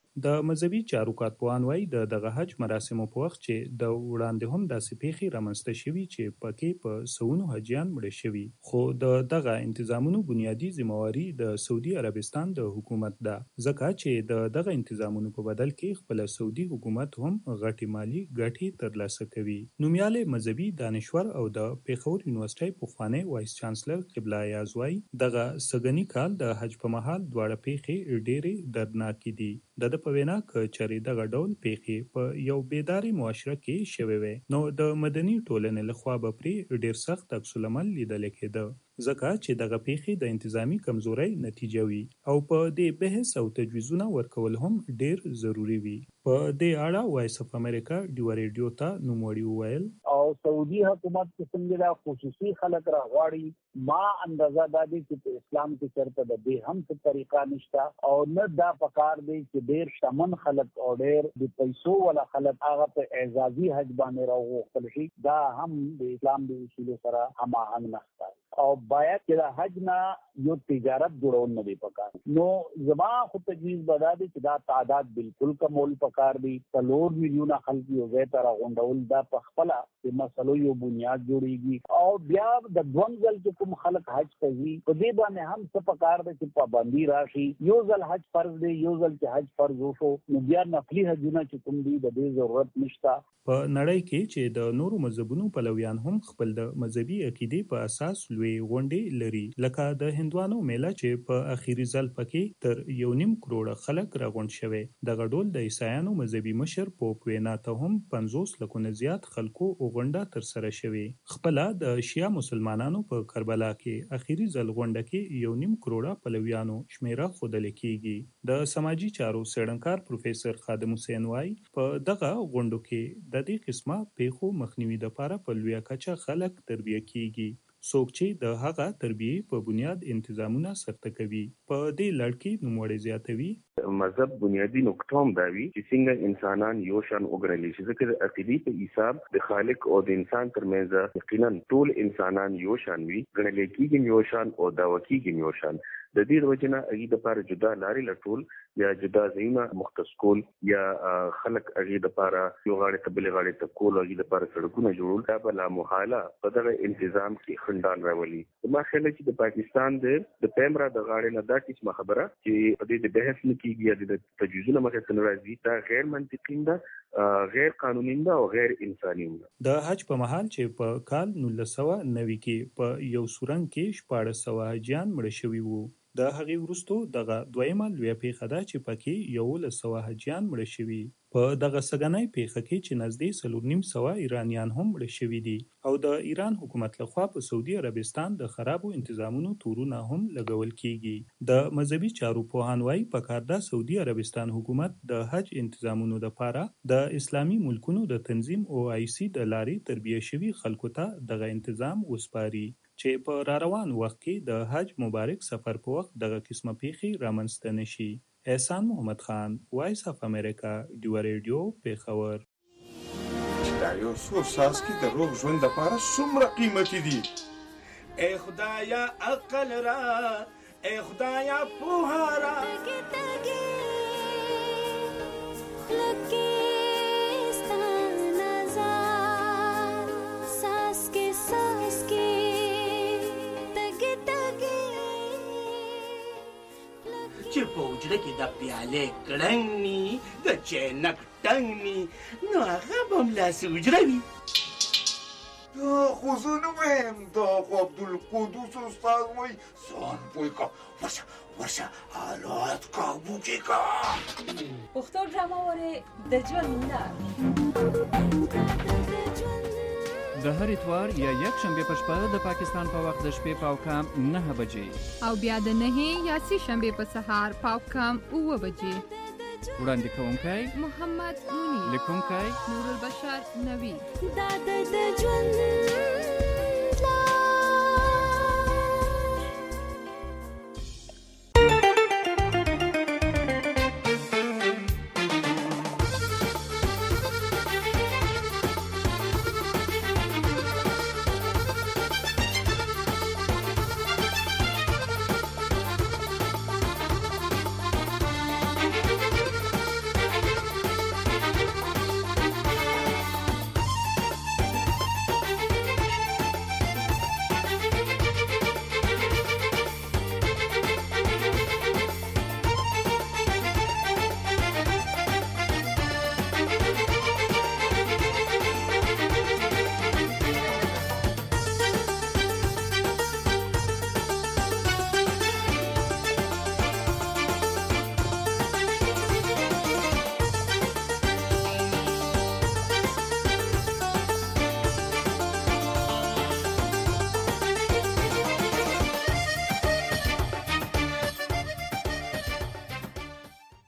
Speaker 7: د مذهبي چارو کارپوهان وایي د دغه حج مراسمو په وخت چې د وړاندې هم داسې پیښې رامنځته شوي چې پکې په سوونو حجیان مړه شوي، خو د دغه انتظامونو بنیادي ذمہواري د سعودي عربستان د حکومت ده، ځکه چې د دغه انتظامونو په بدل کې خپل سعودي حکومت هم غټي مالی ګټې ترلاسه کوي. نومیاله مذهبي دانشور او د پیښور یونیورسيټي پخوانی وایس چانسلر قبله ایاز وایي دغه سګنی کال د حج په مهال دواړه پیښې ډېرې دردناکې دي. د په وینا که چېرې دغه ډول پیښې په یو بیداري معاشره کې شوې وي نو د مدني ټولنې لخوا به پرې ډېر سخت عکس العمل لیدل کېده، ځکه چې دغه پیښې د انتظامی کمزورۍ نتیجه وي او په دې بحث او تجویزونه ورکول هم ډېر ضروری وي. په دې اړه وایس اف امریکا ډیو ریډیو ته نوموړي وویل
Speaker 22: او سعودي حکومت کې څنګه دا خصوصي خلک راغواړي ما اندازه دا دي چې په اسلام کې چرته د دې هم څه طریقه نشته او نه دا پکار دی چې ډېر شتمن خلک او ډېر د پیسو ولا خلک هغه په اعزازي حج باندې راوغوښتل شي، دا هم د اسلام د اصولو سره هماهنګ نه او باید چې د حج نه یو تجارت جوړول نه دی پکار. نو زما خو تجویز بدا دی چې دا تعداد بالکل کمول پکار دی. 4 میلیونه خلک یو ځای ته راغونډول دا په خپله د مسلو یو بنیاد جوړیږي او بیا د دویم ځل چې کوم خلک حج کوي په دې باندې هم څه پکار دی چې پابندي راشي. یو ځل حج فرض دی، یو ځل چې حج فرض وشو نو بیا نفلي حجونه چې کوم دي د دې ضرورت نشته.
Speaker 7: په نړۍ کې چې د نورو مذهبونو پلویان هم خپل د مذهبي عقیدې په اساس لوی غونډې لري، لکه د هندوانو میله چې په اخیری ځل پکې تر 1.5 کروڑه خلک راغونډ شوي. دغه ډول د عیسایانو مذهبي مشر پوپ وینا ته هم 50 لکونه زیات خلکو غونډه تر سره شوي. خپل د شیعه مسلمانانو په کربلا کې اخیری ځل غونډه کې 1.5 کروڑه پلویانو شمیره ښودل کیږي. د سماجی چارو څېړنکار پروفیسور خادم حسین وایي په دغه غونډو کې د دې قسمه پیښو مخنیوي لپاره په لویه کچه خلک تربیه کیږي، څوک چې د هغه تربیه په بنیاد انتظامونه سرته کوي. په دې لړ کې نوموړی زیاتوي
Speaker 23: مذهب بنیادی نقطه هم دا وي چې څنګه انسانان یو شان وګڼل شي، ځکه د عقیدې په حساب د خالق او د انسان ترمنځ یقینا ټول انسانان یو شان وي، ګڼل کېږي یو شان او دعوه کېږي یو شان. د دې د وجه نه هغې دپاره جدا لارې لټول یا جدا ځایونه مختص کول یا خلک هغې دپاره یو غاړې ته بلې غاړې ته کول او هغې دپاره سړکونه جوړول دا به لامحاله په دغه انتظام کې خنډان راولي. زما خیال دی چې د پاکستان د پیمرا د غاړې نه دا قسمه خبره چې په دې د بحث نه کېږي یا د تجویزونه مخې ته نه راځي دا غیر منطقي ده، غیر قانوني ده او غیر انساني ده.
Speaker 7: د حج په مهال چې په کال 1990 کې په یو سورنګ کې 1400 حجیان مړه شوي وو، د هغې وروستو دغه دویمه لویه پیښه ده چې پکې 1100 حجیان مړه شوي. په دغه سګنۍ پیښه کې چې نږدې 450 ایرانیان هم مړه شوي دي او د ایران حکومت لخوا په سعودي عربستان د خرابو انتظامونو تورونه هم لګول کیږي. د مذهبي چارو پوهان وایي پکار ده سعودي عربستان حکومت د حج انتظامونو لپاره د اسلامي ملکونو د تنظیم OIC د لارې تربیه شوي خلکو ته دغه انتظام وسپاري چې په را روان وخت کې د حج مبارک سفر په وخت دغه قسمه پیښې رامنځته نشي. احسان محمد خان، وایس اف امریکا، ډیو ریډیو، پیښور.
Speaker 24: دا یو څو څاڅکي د روغ ژوند لپاره څومره قیمتي دي؟ ای خدایا عقل را، ای خدایا پوهه را.
Speaker 25: چې په حجره کې د پیالې کړنګ ني د چینک ټنګ ني نو هغه به هملاسې حجره وي.
Speaker 24: دا خو زه نه وایم، دا خو عبدالقدوس استاد وایي ځان پوه کړه، ورشه حالات قابو کې کړه.
Speaker 26: پښتو ډرامه وارې د ژوند لار
Speaker 8: د هر اتوار یا یک شنبه په شپه د پاکستان په وخت د شپې پاو کم 9 بجې
Speaker 12: او بیا د 9 یا 3 شنبه په سهار پاو کم 9 بجې.
Speaker 8: وړاندې کوونکی
Speaker 12: محمد منیر،
Speaker 8: لیکونکی
Speaker 12: نور البشر نوی.
Speaker 26: دا د ژوند